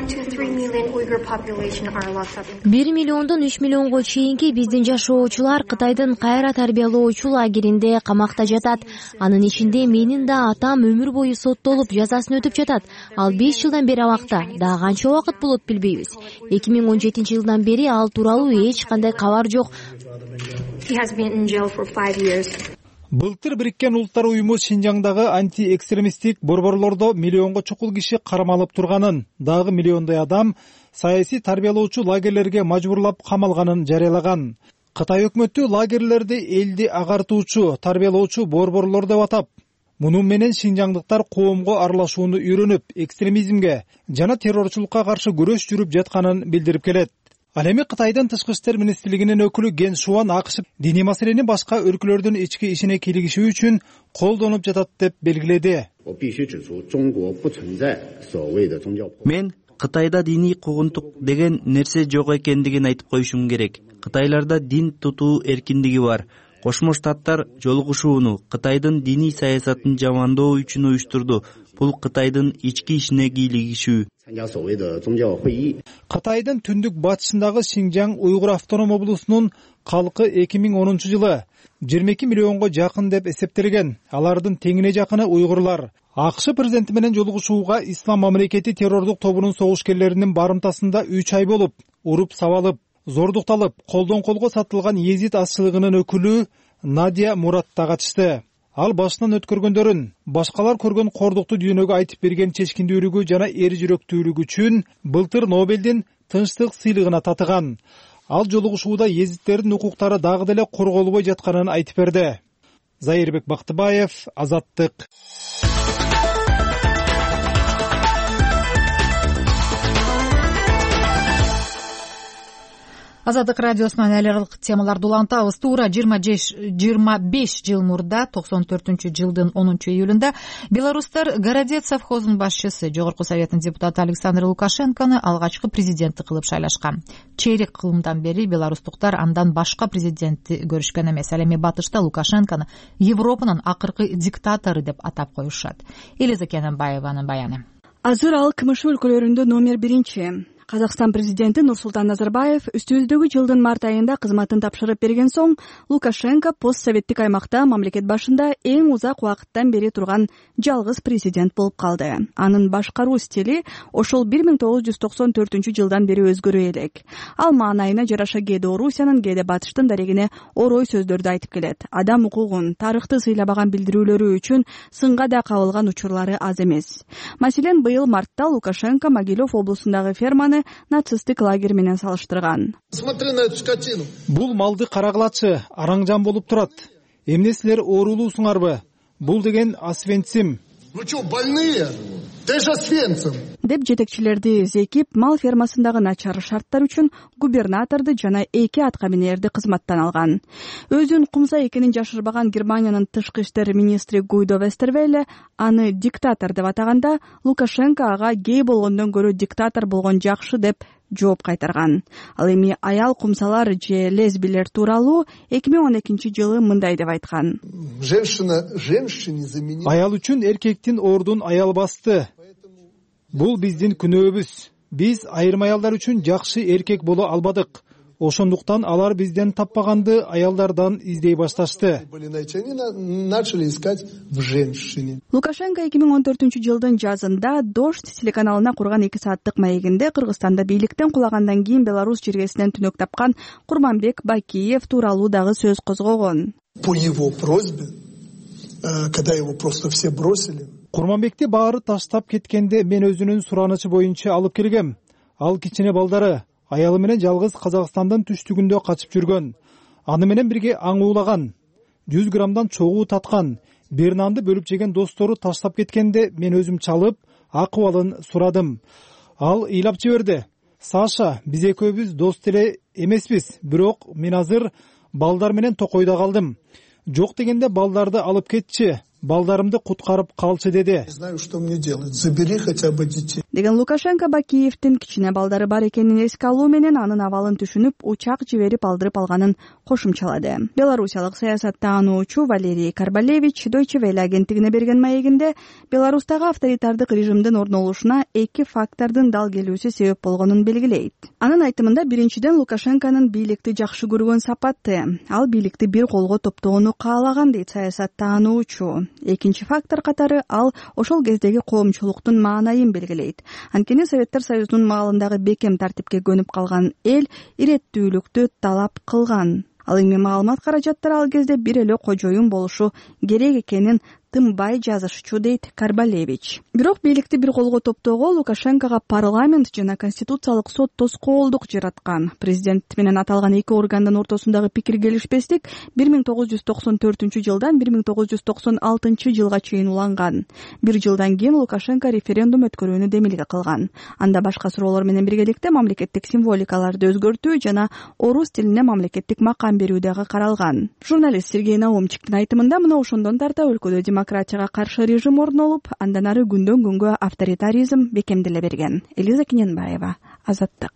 бир миллиондон үч миллионго чейинки биздин жашоочулар Кытайдын кайра тарбиялоочу лагеринде камакта жатат. Анын ичинде менин да атам өмүр бою соттолуп жазасын өтүп жатат. Ал беш жылдан бери абакта. Да канча убакыт болот билбейбиз. эки миң он жетинчи жылдан бери ал тууралуу эч кандай кабар жок. Былтыр Бириккен Улуттар уюму Шинжаңдагы антиэкстремисттик борборлордо миллионго чукул киши кармалып турганын, дагы миллиондой адам саясий тарбиялоочу лагерлерге мажбурлап камалганын жарыялаган. Кытай өкмөтү лагерлерди элди агартуучу, тарбиялоочу борборлор деп атап, муну менен шинжаңдыктар коомго аралашууну үйрөнүп, экстремизмге жана террорчулукка каршы күрөш жүрүп жатканын билдирип келет. Ал эми Кытайдын тышкы иштер министрлигинин өкүлү Ген Шуан АКШ диний маселени башка өлкөлөрдүн ички ишине кийлигишүү үчүн колдонуп жатат деп белгиледи. Мен Кытайда диний куугунтук деген нерсе жок экендигин айтып коюшум керек. Кытайларда дин тутуу эркиндиги бар. Кошмо Штаттар жолугушууну Кытайдын диний саясатын жамандоо үчүн уюштурду. Бул Кытайдын ички ишине кийлигишүү. Кытайдын түндүк батышындагы Шинжаң уйгур автоном облусунун калкы эки миң онунчу жылы жыйырма эки миллионго жакын деп эсептелген. Алардын теңине жакыны уйгурлар. АКШ президенти менен жолугушууга Ислам мамлекети террордук тобунун согушкерлеринин барымтасында үч ай болуп, уруп сабалып, зордукталып, колдон колго сатылган Езид азчылыгынын өкүлү Надия Мурат да катышты. Ал башынан өткөргөндөрүн, башкалар көргөн кордукту дүйнөгө айтып берген чечкиндүүлүгү жана эр жүрөктүүлүгү үчүн былтыр Нобелдин тынчтык сыйлыгына татыган. Ал жолугушууда езиттердин укуктары дагы деле корголбой жатканын айтып берди. Зайырбек Бактыбаев, Азаттык. Азаттык радиосунан эл аралык темаларды улантабыз. Туура жыйырма беш жыл мурда токсон төртүнчү жылдын онунчу июлунда белорустар Городец совхозунун башчысы, Жогорку Советтин депутаты Александр Лукашенкону алгачкы президенти кылып шайлашкан. Чейрек кылымдан бери белорустуктар андан башка президентти көрүшкөн эмес. Ал эми батышта Лукашенкону Европанын акыркы диктатору деп атап коюшат. Элиза Кененбаеванын баяны. Азыр ал КМШ өлкөлөрүндө номер биринчи. Казакстан президенти Нурсултан Назарбаев үстүбүздөгү жылдын март айында кызматын тапшырып берген соң Лукашенко постсоветтик аймакта мамлекет башында эң узак убакыттан бери турган жалгыз президент болуп калды. Анын башкаруу стили ошол бир миң тогуз жүз токсон төртүнчү жылдан бери өзгөрө элек. Ал маанайына жараша кээде Орусиянын, кээде Батыштын дарегине орой сөздөрдү айтып келет. Адам укугун, тарыхты сыйлабаган билдирүүлөрү үчүн сынга да кабылган учурлары аз эмес. Маселен, быйыл мартта Лукашенко Могилев облусундагы ферманы нацисттик лагерь менен салыштырган. Бул малды карагылачы, араңжан болуп турат. Эмне силер оорулуусуңарбы? Бул деген Освенцим. Вы что, больные? Ты же Освенцим. Деп жетекчилерди зекип, мал фермасындагы начар шарттар үчүн губернаторду жана эки аткаминерди кызматтан алган. Өзүн кумса экенин жашырбаган Германиянын тышкы иштер министри Гуйдо Вестервелле аны диктатор деп атаганда, Лукашенко ага гей болгондон көрө диктатор болгон жакшы деп жооп кайтарган. Ал эми аял кумсалар же лесбилер тууралуу эки миң он экинчи жылы мындай деп айткан. Женщина женщине заменила. Аял үчүн эркектин ордун аял басты. Бул биздин күнөөбүз. Биз айрым аялдар үчүн жакшы эркек боло албадык. Ошондуктан алар бизден таппаганды аялдардан издей башташты. Начали искать в женщине. Лукашенко эки миң он төртүнчү жылдын жазында Дождь телеканалына курган эки сааттык маегинде Кыргызстанда бийликтен кулагандан кийин Беларусь жергесинен түнөк тапкан Курманбек Бакиев тууралуу дагы сөз козгогон. По его просьбе, когда его просто все бросили. Курманбекти баары таштап кеткенде мен өзүнүн суранычы боюнча алып келгем. Ал кичине балдары аялы менен жалгыз Казакстандын түштүгүндө качып жүргөн. Аны менен бирге аң уулаган. жүз граммдан чогуу таткан. Бир нанды бөлүп жеген достору таштап кеткенде мен өзүм чалып, акыбалын сурадым. Ал ыйлап жиберди: Саша, биз экөөбүз дос деле эмеспиз, бирок мен азыр балдар менен токойдо калдым. Жок дегенде балдарды алып кетчи, балдарымды куткарып калчы деди. Не знаю, что мне делать. Забери хотя бы детей. Деген Лукашенко Бакиевдин кичине балдары бар экенин эске алуу менен анын абалын түшүнүп, учак жиберип алдырып алганын кошумчалады. Белорусиялык саясаттануучу Валерий Карбалевич Deutsche Welle агенттигине берген маегинде Беларустагы авторитардык режимдин орнолушуна эки фактордун дал келүүсү себеп болгонун белгилейт. Анын айтымында биринчиден Лукашенконун бийликти жакшы көргөн сапаты. Ал бийликти бир колго топтоону каалаган дейт саясаттануучу. Экинчи фактор катары ал ошол кездеги коомчулуктун маанайын белгилейт. Анткени Советтер Союзунун маалындагы бекем тартипке көнүп калган эл иреттүүлүктү талап кылган. Ал эми маалымат каражаттары ал кезде бир эле кожоюн болушу керек экенин тынбай жазышчу дейт Карбалевич. Бирок бийликти бир колго топтоого Лукашенкого парламент жана конституциялык сот тоскоолдук жараткан. Президент менен аталган эки органдын ортосундагы пикир келишпестик бир миң тогуз жүз токсон төртүнчү жылдан бир миң тогуз жүз токсон алтынчы жылга чейин уланган. Бир жылдан кийин Лукашенко референдум өткөрүүнү демилге кылган. Анда башка суроолор менен биргеликте мамлекеттик символикаларды өзгөртүү жана орус тилине мамлекеттик макам берүү дагы каралган. Журналист Сергей Наумчиктин айтымында мына ошондон тарта өлкөдө демократияга каршы режим орнолуп, андан ары күндөн күнгө авторитаризм бекемделе берген. Элиза Киненбаева, Азаттык.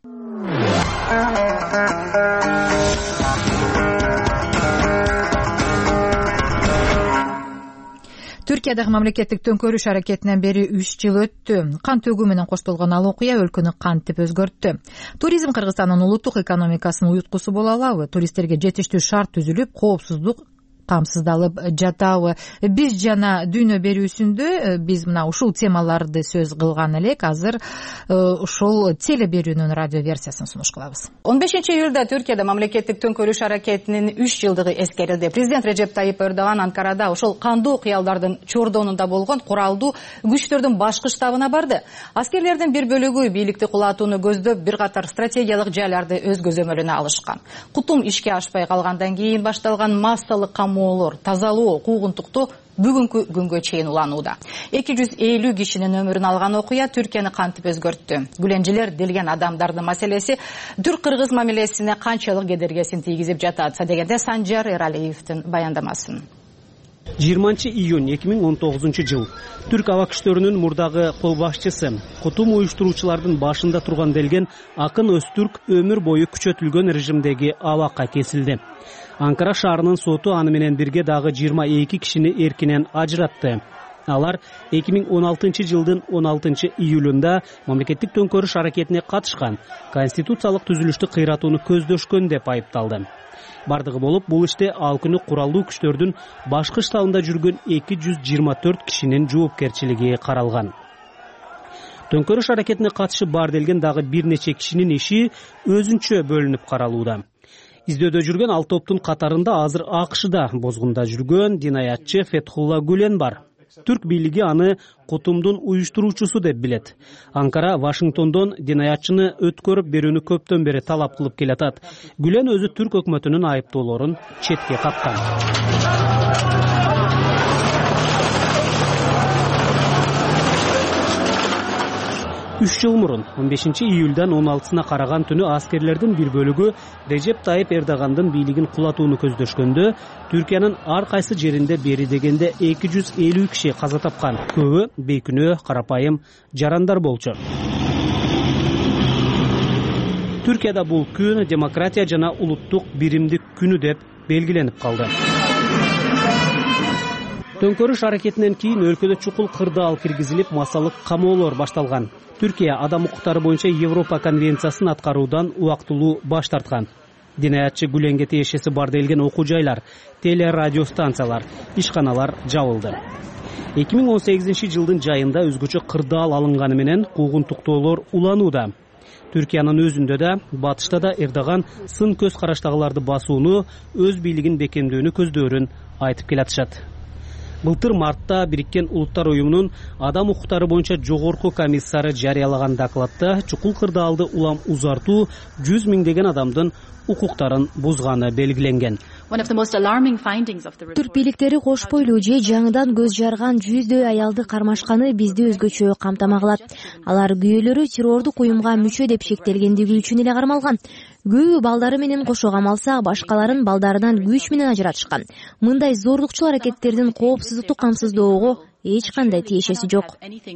Түркиядагы мамлекеттик төңкөрүш аракетинен бери үч жыл өттү. Кан төгүү менен коштолгон ал окуя өлкөнү кантип өзгөрттү? Туризм Кыргызстандын улуттук экономикасынын уюткусу боло алабы? Туристтерге жетиштүү шарт түзүлүп, коопсуздук камсыздалып жатабы? Биз жана дүйнө берүүсүндө биз мына ушул темаларды сөз кылган элек. Азыр ушул теле берүүнүн радио версиясын сунуш кылабыз. он бешинчи июлда Түркияда мамлекеттик төңкөрүш аракетинин үч жылдыгы эскерилди. Президент Режеп Тайип Эрдоган Анкарада ошол кандуу кыялдардын чордонунда болгон куралдуу күчтөрдүн башкы штабына барды. Аскерлердин бир бөлүгү бийликти кулатууну көздөп бир катар стратегиялык жайларды өз көзөмөлүнө алышкан. Кутум ишке ашпай калгандан кийин башталган массалык тазалоо, куугунтукту бүгүнкү күнгө чейин уланууда. эки жүз элүү кишинин өмүрүн алган окуя Түркияны кантип өзгөрттү? Гүленжилер делген адамдардын маселеси түрк-кыргыз мамилесине канчалык кедергесин тийгизип жатат дегенде Санжар Эралиевдин баяндамасын. жыйырманчы июнь эки миң он тогузунчу жыл түрк аба күчтөрүнүн мурдагы кол башчысы, кутум уюштуруучулардын башында турган делген Акын Өзтүрк өмүр бою күчөтүлгөн режимдеги абакка кесилди. Анкара шаарынын соту аны менен бирге дагы жыйырма эки кишини эркинен ажыратты. Алар эки миң он алтынчы жылдын он алтынчы июлунда мамлекеттик төңкөрүш аракетине катышкан, конституциялык түзүлүштү кыйратууну көздөшкөн деп айыпталды. Бардыгы болуп, бул иште ал күнү куралдуу күчтөрдүн башкы штабында жүргөн эки жүз жыйырма төрт кишинин жоопкерчилиги каралган. Төңкөрүш аракетине катышы бар делген дагы бир нече кишинин иши өзүнчө бөлүнүп каралууда. Издөөдө жүргөн ал топтун катарында азыр АКШда бозгунда жүргөн динаятчы Фетхулла Гүлен бар. Түрк бийлиги аны кутумдун уюштуруучусу деп билет. Анкара Вашингтондон динаятчыны өткөрүп берүүнү көптөн бери талап кылып келатат. Гүлен өзү түрк өкмөтүнүн айыптоолорун четке каккан. үч жыл мурун он бешинчи июлдан он алтысына караган түнү аскерлердин бир бөлүгү Режеп Тайип Эрдогандын бийлигин кулатууну көздөшкөндө Түркиянын ар кайсы жеринде бери дегенде эки жүз элүү киши каза тапкан. Көбү бейкүнөө, карапайым жарандар болчу. Түркияда бул күн демократия жана улуттук биримдик күнү деп белгиленип калды. Төңкөрүш аракетинен кийин өлкөдө чукул кырдаал киргизилип, массалык камоолор башталган. Түркия адам укуктары боюнча Европа конвенциясын аткаруудан убактылуу баш тарткан. Динаятчы Гүленге тиешеси бар делген окуу жайлар, теле радио станциялар, ишканалар жабылды. эки миң он сегизинчи жылдын жайында өзгөчө кырдаал алынганы менен куугунтуктоолор уланууда. Түркиянын өзүндө да, батышта да Эрдоган сын көз караштагыларды басууну, өз бийлигин бекемдөөнү көздөөрүн айтып келатышат. Былтыр мартта Бириккен Улуттар уюмунун адам укуктары боюнча жогорку комиссары жарыялаган докладда чукул кырдаалды улам узартуу жүз миңдеген адамдын укуктарын бузганы белгиленген. Түрк бийликтери кош бойлуу же жаңыдан көз жарган жүздөй аялды кармашканы бизди өзгөчө камтамагылат. Алар күйөөлөрү террордук уюмга мүчө деп шектелгендиги үчүн эле кармалган. Көбү балдары менен кошо камалса, башкаларын балдарынан күч менен ажыратышкан. Мындай зорлукчул аракеттердин коопсуздукту камсыздоого эч кандай тиешеси жок.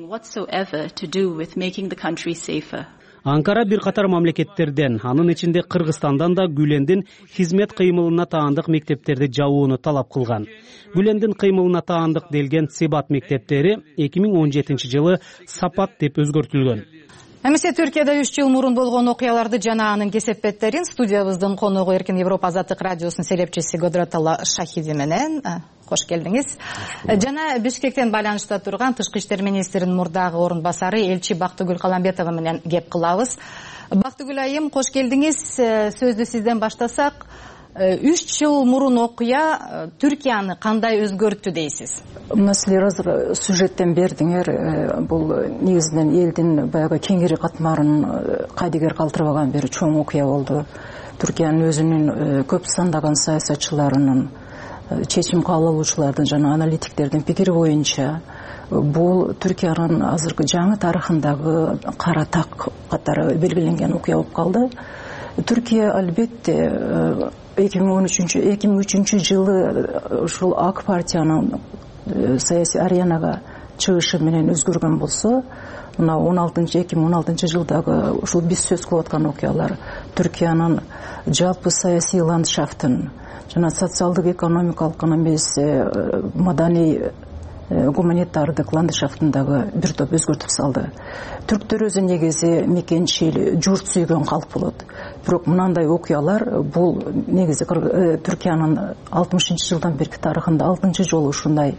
Анкара бир катар мамлекеттерден, анын ичинде Кыргызстандан да Гүлендин хизмет кыймылына таандык мектептерди жабууну талап кылган. Гүлендин кыймылына таандык делген Себат мектептери эки миң он жетинчи жылы Сапат деп өзгөртүлгөн. Эмесе Түркияда үч жыл мурун болгон окуяларды жана анын кесепеттерин студиябыздын коногу Эркин Европа Азаттык радиосунун селепчиси Годратала Шахиди менен кош келдиңиз. Жана Бишкектен байланышта турган Тышкы иштер министринин мурдагы орун басары элчи Бактыгүл Каламбетова менен кеп кылабыз. Бактыгүл айым, кош келдиңиз. Сөздү сизден баштасак, үч жыл мурун окуя Түркияны кандай өзгөрттү дейсиз? Мына силер азыр сюжеттен бердиңер, бул негизинен элдин баягы кеңири катмарын кайдыгер калтырбаган бир чоң окуя болду. Түркиянын өзүнүн көп сандаган саясатчыларынын, чечим кабыл алуучулардын жана аналитиктердин пикири боюнча бул Түркиянын азыркы жаңы тарыхындагы кара так катары белгиленген окуя болуп калды. Түркия албетте эки миң үчүнчү жылы ушул ак партиянын саясий аренага чыгышы менен өзгөргөн болсо, мына эки миң он алтынчы жылдагы ушул биз сөз кылып аткан окуялар Түркиянын жалпы саясий ландшафтын жана социалдык, экономикалык, эмес маданий, гуманитардык ландшафтындагы бир топ өзгөртүп салды. Түрктөр өзү негизи мекенчил, журт сүйгөн калк болот. Бирок мындай окуялар бул негизи Түркиянын алтымышынчы жылдан берки тарыхында алтынчы жолу ушундай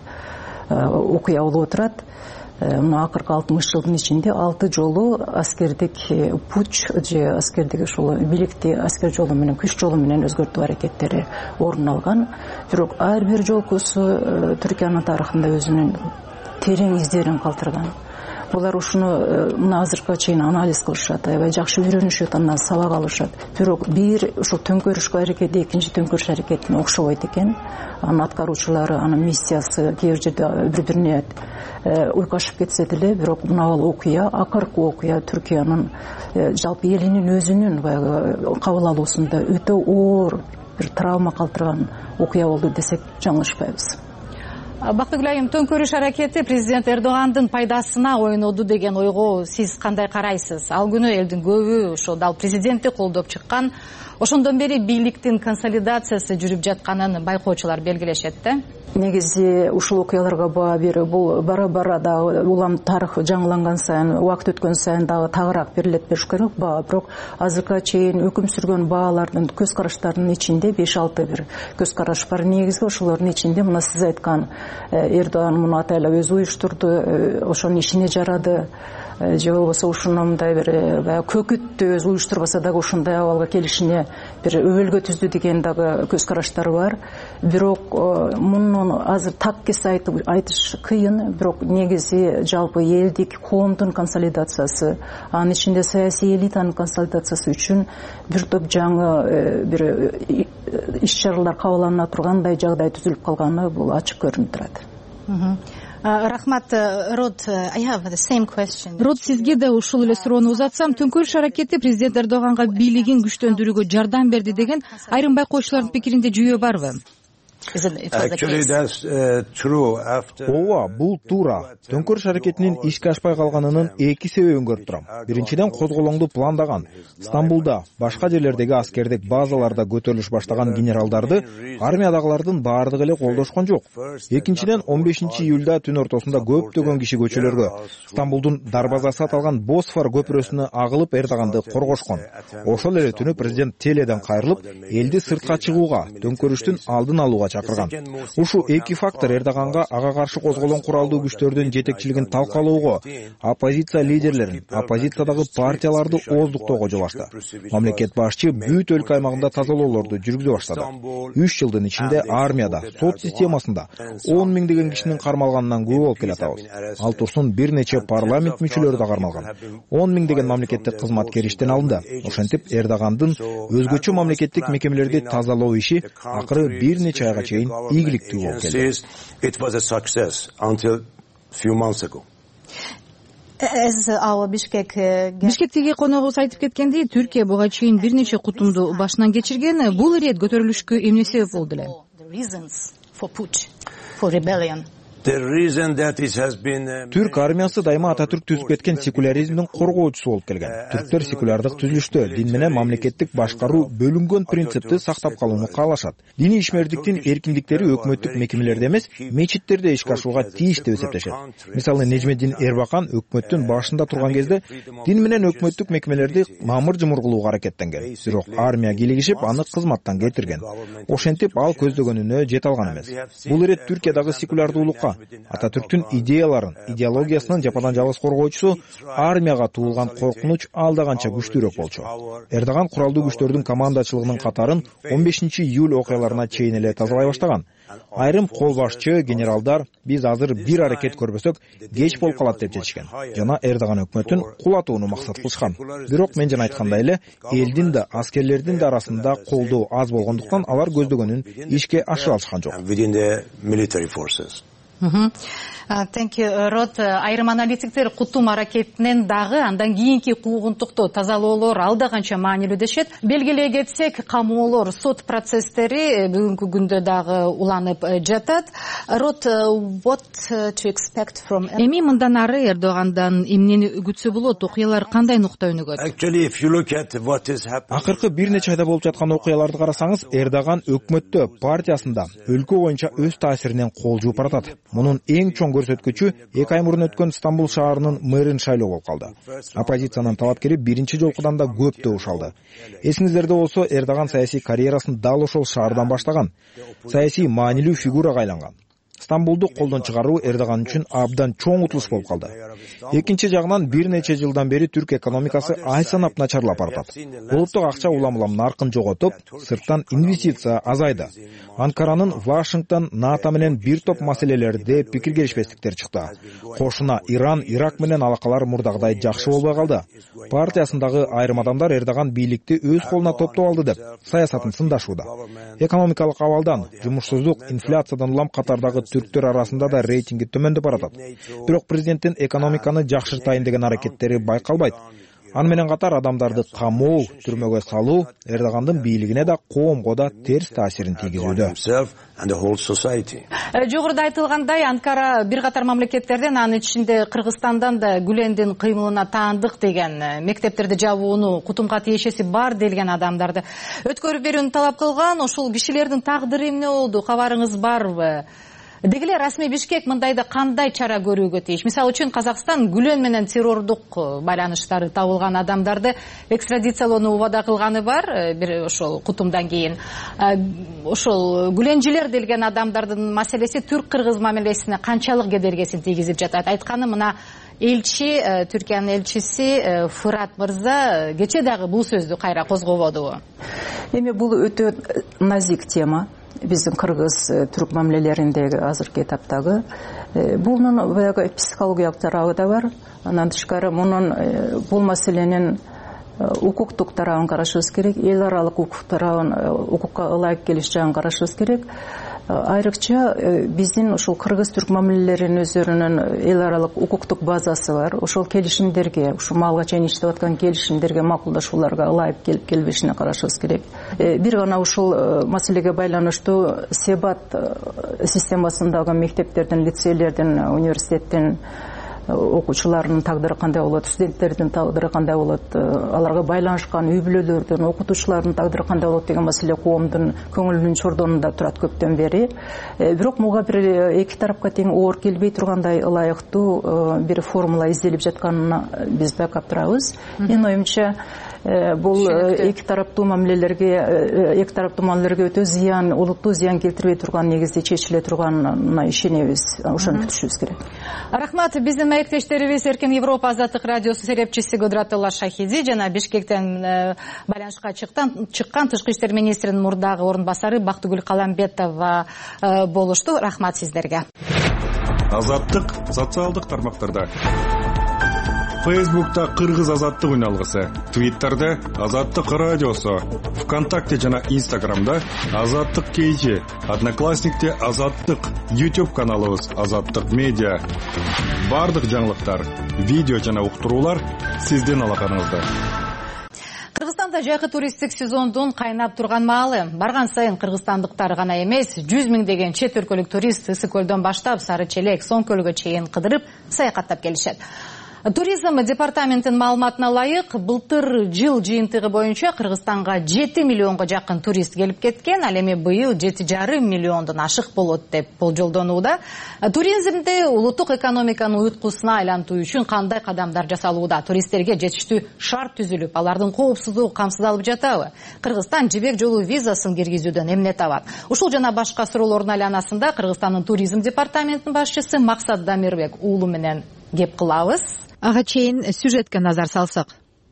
окуя болуп отурат. Мына акыркы алтымыш жылдын ичинде алты жолу аскердик путч же аскердик ушул бийликти аскер жолу менен, күч жолу менен өзгөртүү аракеттери орун алган. Бирок ар бир жолкусу Түркиянын тарыхында өзүнүн терең издерин калтырган. Булар ушуну мына азыркыга чейин анализ кылышат, аябай жакшы үйрөнүшөт, андан сабак алышат. Бирок бир ушул төңкөрүшкө аракети экинчи төңкөрүш аракетине окшобойт экен. Анын аткаруучулары, анын миссиясы кээ бир жерде бири-бирине уйкашып кетсе деле, бирок мына бул окуя, акыркы окуя Түркиянын жалпы элинин өзүнүн баягы кабыл алуусунда өтө оор бир травма калтырган окуя болду десек жаңылышпайбыз. Бактыгүл айым, төңкөрүш аракети президент Эрдогандын пайдасына ойноду деген ойго сиз кандай карайсыз? Ал күнү элдин көбү ошо дал президентти колдоп чыккан. Ошондон бери бийликтин консолидациясы жүрүп жатканын байкоочулар белгилешет да. Негизи ушул окуяларга баа берүү бул бара-бара да улам тарых жаңыланган сайын, убакыт өткөн сайын дагы тагыраак берилет бериш керек баа. Бирок азыркыга чейин өкүм сүргөн баалардын көз караштарынын ичинде беш алты бир көз караш бар. Негизи ошолордун ичинде мына сиз айткан Эрдоган муну атайлап өзү уюштурду, ошонун ишине жарады. Же болбосо ушуну мындай бир баягы көкүттү өзү уюштурбаса дагы ушундай абалга келишине бир өбөлгө түздү деген дагы көз караштар бар. Бирок муну азыр так кесе айтыш кыйын, бирок негизи жалпы элдик коомдун консолидациясы, анын ичинде саясий элитанын консолидациясы үчүн бир топ жаңы бир иш-чаралар кабылдана тургандай жагдай түзүлүп калганы бул ачык көрүнүп турат. Рахмат, Род, I have the same question. Род, сизге да ушул эле суроону узатсам, төңкөрүш аракети президент Эрдоганга бийлигин күчтөндүрүүгө жардам берди деген айрым байкоочулардын пикиринде жүйө барбы? Ооба, бул туура. Төңкөрүш аракетинин ишке ашпай калганынын эки себебин көрүп турам. Биринчиден, козголоңду пландаган, Стамбулда, башка жерлердеги аскердик базаларда көтөрүлүш баштаган генералдарды армиядагылардын баардыгы эле колдошкон жок. Экинчиден, он бешинчи июлда түн ортосунда көптөгөн киши көчөлөргө, Стамбулдун дарбазасы аталган Босфор көпүрөсүнө агылып Эрдоганды коргошкон. Ошол эле түнү президент теледен кайрылып, элди сыртка чыгууга, төңкөрүштүн алдын алууга чакырган. Ушул эки фактор Эрдоганга ага каршы козголгон куралдуу күчтөрдүн жетекчилигин талкалоого, оппозиция лидерлерин, оппозициядагы партияларды ооздуктоого жол ачты. Мамлекет башчы бүт өлкө аймагында тазалоолорду жүргүзө баштады. үч жылдын ичинде армияда, сот системасында он миңдеген кишинин кармалганынан көп болуп келатабыз. Ал турсун бир нече парламент мүчөлөрү да кармалган. он миңдеген мамлекеттик кызматкер иштен алынды. Ошентип Эрдогандын өзгөчө мамлекеттик мекемелерди тазалоо иши акыры бир нече айга чейин ийгиликтүү болуп келди. Бишкектеги коногубуз айтып кеткендей, Түркия буга чейин бир нече кутумду башынан кечирген. Бул ирет көтөрүлүшкө эмне себеп болду эле? Түрк армиясы дайыма Ататүрк түзүп кеткен секуляризмдин коргоочусу болуп келген. Түрктөр секулярдык түзүлүштө дин менен мамлекеттик башкаруу бөлүнгөн принципти сактап калууну каалашат. Диний ишмердиктин эркиндиктери өкмөттүк мекемелерде эмес, мечиттерде ишке ашууга тийиш деп эсептешет. Мисалы, Нежмедин Эрбакан өкмөттүн башында турган кезде дин менен өкмөттүк мекемелерди мамыр-жымыр кылууга аракеттенген. Бирок армия кийлигишип, аны кызматтан кетирген. Ошентип, ал көздөгөнүнө жете алган эмес. Бул ирет Түркиядагы секулярдуулукка, Ататүрктүн идеяларын, идеологиясынын жападан жалгыз коргоочусу армияга туулган коркунуч алда канча күчтүүрөөк болчу. Эрдоган куралдуу күчтөрдүн командачылыгынын катарын он бешинчи июль окуяларына чейин эле тазалай баштаган. Айрым кол башчы, генералдар биз азыр бир аракет көрбөсөк кеч болуп калат деп жетишкен. Жана Эрдоган өкмөтүн кулатууну максат кылышкан. Бирок мен жана айткандай эле, элдин да, аскерлердин да арасында колдоо аз болгондуктан алар көздөгөнүн ишке ашыра алышкан жок. Thank you, Rod. Айрым аналитиктер кутум аракетинен дагы андан кийинки куугунтукту тазалоолор алда канча маанилүү дешет. Белгилей кетсек, камоолор, сот процесстери бүгүнкү күндө дагы уланып жатат. Rod, what to expect from эми мындан ары Эрдогандан эмнени күтсө болот? Окуялар кандай нукта өнүгөт? Акыркы бир нече айда болуп жаткан окуяларды карасаңыз, Эрдоган өкмөттө, партиясында өлкө боюнча өз таасиринен кол жууп баратат. Мунун эң чоң көрсөткүчү эки ай мурун өткөн Стамбул шаарынын мэрин шайлоо болуп калды. Оппозициянын талапкери биринчи жолкудан да көп добуш алды. Эсиңиздерде болсо, Эрдоган саясий карьерасын дал ошол шаардан баштаган. Саясий маанилүү фигурага айланган. Стамбулду колдон чыгаруу Эрдоган үчүн абдан чоң утулуш болуп калды. Экинчи жагынан бир нече жылдан бери түрк экономикасы ай санап начарлап баратат. Улуттук акча улам-улам наркын жоготуп, сырттан инвестиция азайды. Анкаранын Вашингтон, НАТО менен бир топ маселелерде пикир келишпестиктер чыкты. Кошуна Иран, Ирак менен алакалар мурдагыдай жакшы болбой калды. Партиясындагы айрым адамдар Эрдоган бийликти өз колуна топтоп алды деп саясатын сындашууда. Экономикалык абалдан, жумушсуздук, инфляциядан улам катардагы түрктөр арасында да рейтинги төмөндөп баратат. Бирок президенттин экономиканы жакшыртайын деген аракеттери байкалбайт. Аны менен катар адамдарды камоо, түрмөгө салуу Эрдогандын бийлигине да, коомго да терс таасирин тийгизүүдө. Жогоруда айтылгандай, Анкара бир катар мамлекеттерден, анын ичинде Кыргызстандан да Гүлендин кыймылына таандык деген, мектептерди жабууну кутумга тиешеси бар делген адамдарды өткөрүп берүүнү талап кылган. Ошол кишилердин тагдыры эмне болду? Кабарыңыз барбы? Дегиле расмий Бишкек мындайда кандай чара көрүүгө тийиш? Мисалы үчүн Казакстан Гүлен менен террордук байланыштары табылган адамдарды экстрадициялоону убада кылганы бар, бир ошол кутумдан кийин. Ошол Гүленжилер делген адамдардын маселеси түрк-кыргыз мамилесине канчалык кедергисин тийгизип жатат? Айтканы мына элчи, Түркиянын элчиси Фырат мырза кече дагы бул сөздү кайра козгободубу? Эми бул өтө назик тема. Биздин кыргыз түрк мамилелериндеги азыркы этаптагы бунун баягы психологиялык тарабы да бар. Андан тышкары мунун бул маселенин укуктук тарабын карашыбыз керек, эл аралык укук тарабын, укукка ылайык келиш жагын карашыбыз керек. Айрыкча биздин ушул кыргыз-түрк мамилелеринин өздөрүнүн эл аралык укуктук базасы бар. Ошол келишимдерге, ушу малга чейин иштеп аткан келишимдерге, макулдашууларга ылайык келип келбешине карашыбыз керек. Бир гана ушул маселеге байланыштуу Себат системасындагы мектептердин, лицейлердин, университеттин окуучуларынын тагдыры кандай болот, студенттердин тагдыры кандай болот, аларга байланышкан үй бүлөлөрдүн, окутуучулардын тагдыры кандай болот деген маселе коомдун көңүлүнүн чордонунда турат көптөн бери. Бирок муга бир эки тарапка тең оор келбей тургандай ылайыктуу бир формула изделип жатканына биз байкап турабыз. Менин оюмча, бул эки тараптуу мамилелерге эки тараптуу мамилелерге өтө зыян, улуттуу зыян келтирбей турган негизде чечиле турганына ишенебиз. Ошону күтүшүбүз керек. Рахмат. Биздин маектештерибиз Эркин Европа азаттык радиосу серепчиси Гудратулла Шахиди жана Бишкектен байланышка чыккан тышкы иштер министринин мурдагы орун басары Бактыгүл Каламбетова болушту. Рахмат сиздерге. Азаттык социалдык тармактарда. Фейсбукта Кыргыз азаттык үналгысы, Твиттерде Азаттык радиосу, ВКонтакте жана Инстаграмда Азаттык кейжи, Одноклассникте Азаттык, YouTube каналыбыз Азаттык медиа. Бардык жаңылыктар, видео жана уктуруулар сиздин алаканыңызда. Кыргызстанда жайкы туристтик сезондун кайнап турган маалы. Барган сайын кыргызстандыктар гана эмес, жүз миңдеген чет өлкөлүк турист Ысык көлдөн баштап Сары Челек, Соң көлгө чейин кыдырып, саякаттап келишет. Туризм департаментинин маалыматына ылайык, былтыр жыл жыйынтыгы боюнча Кыргызстанга жети миллионго жакын турист келип кеткен, ал эми быйыл жети жарым миллиондон ашык болот деп болжолдонууда. Туризмди улуттук экономиканын уюткусуна айлантуу үчүн кандай кадамдар жасалууда? Туристтерге жетиштүү шарт түзүлүп, алардын коопсуздугу камсыздалып жатабы? Кыргызстан жибек жолу визасын киргизүүдөн эмне табат? Ушул жана башка суроолордун айланасында Кыргызстандын туризм департаментинин башчысы Максат Дамирбек уулу менен кеп кылабыз. Ага чейин сюжетке назар салсак.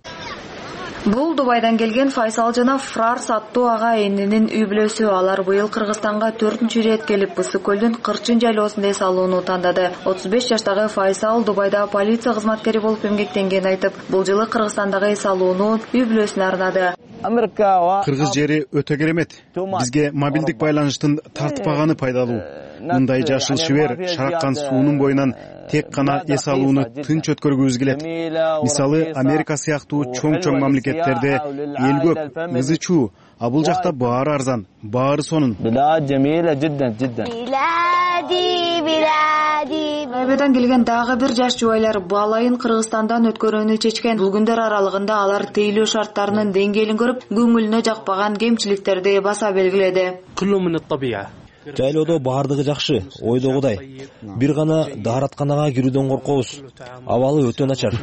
Бул Дубайдан келген Файсал жана Фрарс аттуу ага энинин үй бүлөсү. Алар быйыл Кыргызстанга төртүнчү ирет келип, Ысык көлдүн Кырчын жайлоосунда эс алууну тандады. отуз беш жаштагы Файсал Дубайда полиция кызматкери болуп эмгектенгенин айтып, бул жылы Кыргызстандагы эс алууну үй бүлөсүнө арнады. Кыргыз жери өтө керемет. Бизге мобилдик байланыштын тартпаганы пайдалуу. Мындай жашыл шүбер, шараккан суунун боюнан тек гана эс алууну тынч өткөргүбүз келет. Мисалы, Америка сыяктуу чоң-чоң мамлекеттерде эл көп, ызы чуу, а бул жакта баары арзан, баары сонун. Айбадан келген дагы бир жаш жубайлар балайын Кыргызстандан өткөрүүнү чечкен. Бул күндөр аралыгында алар тейлөө шарттарынын деңгээлин көрүп, көңүлүнө жакпаган кемчиликтерди баса белгиледи. Жайлоодо баардыгы жакшы, ойдогудай. Бир гана дааратканага кирүүдөн коркобуз. Абалы өтө начар.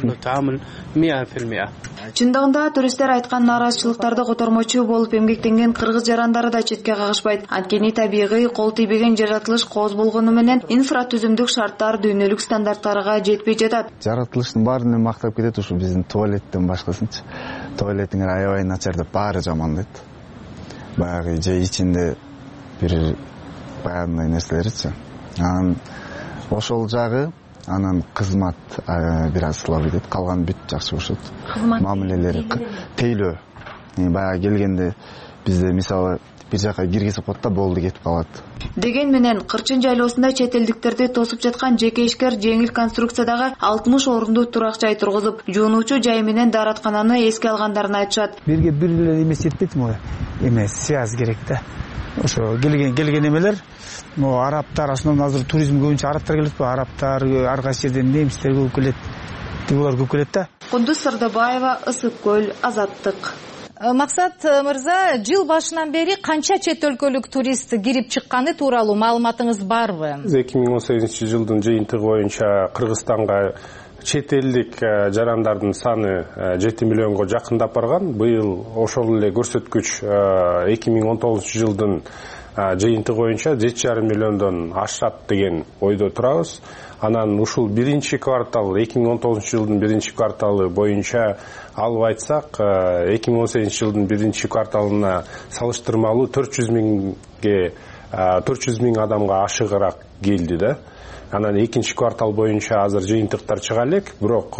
Чындыгында туристтер айткан нааразычылыктарды котормочу болуп эмгектенген кыргыз жарандары да четке кагышпайт. Анткени табигый кол тийбеген жаратылыш кооз болгону менен инфратүзүмдүк шарттар дүйнөлүк стандарттарга жетпей жатат. Жаратылыштын баарын мактап кетет ушу биздин туалеттен башкасынчы. Туалетиңер аябай начар деп баары жамандайт. Баягы же ичинде бир баягындай нерселерчи. Анан ошол жагы, анан кызмат бир аз слабый дейт, калган бүт жакшы болушат. Мамилелери тейлөө. Баягы келгенде бизде мисалы бир жака киргизип коет да болду кетип калат. Деген менен Кырчын жайлоосунда чет элдиктерди тосуп жаткан жеке ишкер жеңил конструкциядагы алтымыш орунду турак жай тургузуп, жуунуучу жай менен даараткананы эске алгандарын айтышат. Бирге бир эле эмес жетпейт му? Эмес, связь керек да. Ошо келген келген эмелер, но арабтар, основном азыр туризм көбүнчө арабтар келет го, арабтар, ар кайсы жерден немистер көп келет. Булар көп келет да. Кундуз Сырдыбаева, Ысык көл, Азаттык. Максат мырза, жыл башынан бери канча чет өлкөлүк турист кирип чыкканы тууралуу маалыматыңыз барбы? эки миң он сегизинчи жылдын жыйынтыгы боюнча Кыргызстанга чет элдик жарандардын саны жети миллионго жакындап барган. Быйыл ошол эле көрсөткүч эки миң он тогузунчу жылдын жыйынтыгы боюнча жети жарым миллиондон ашат деген ойдо турабыз. Анан ушул биринчи квартал, эки миң он тогузунчу жылдын биринчи кварталы боюнча алып айтсак, эки миң он сегизинчи жылдын биринчи кварталына салыштырмалуу төрт жүз миңге төрт жүз миң адамга ашыгыраак келди да. Анан экинчи квартал боюнча азыр жыйынтыктар чыга элек, бирок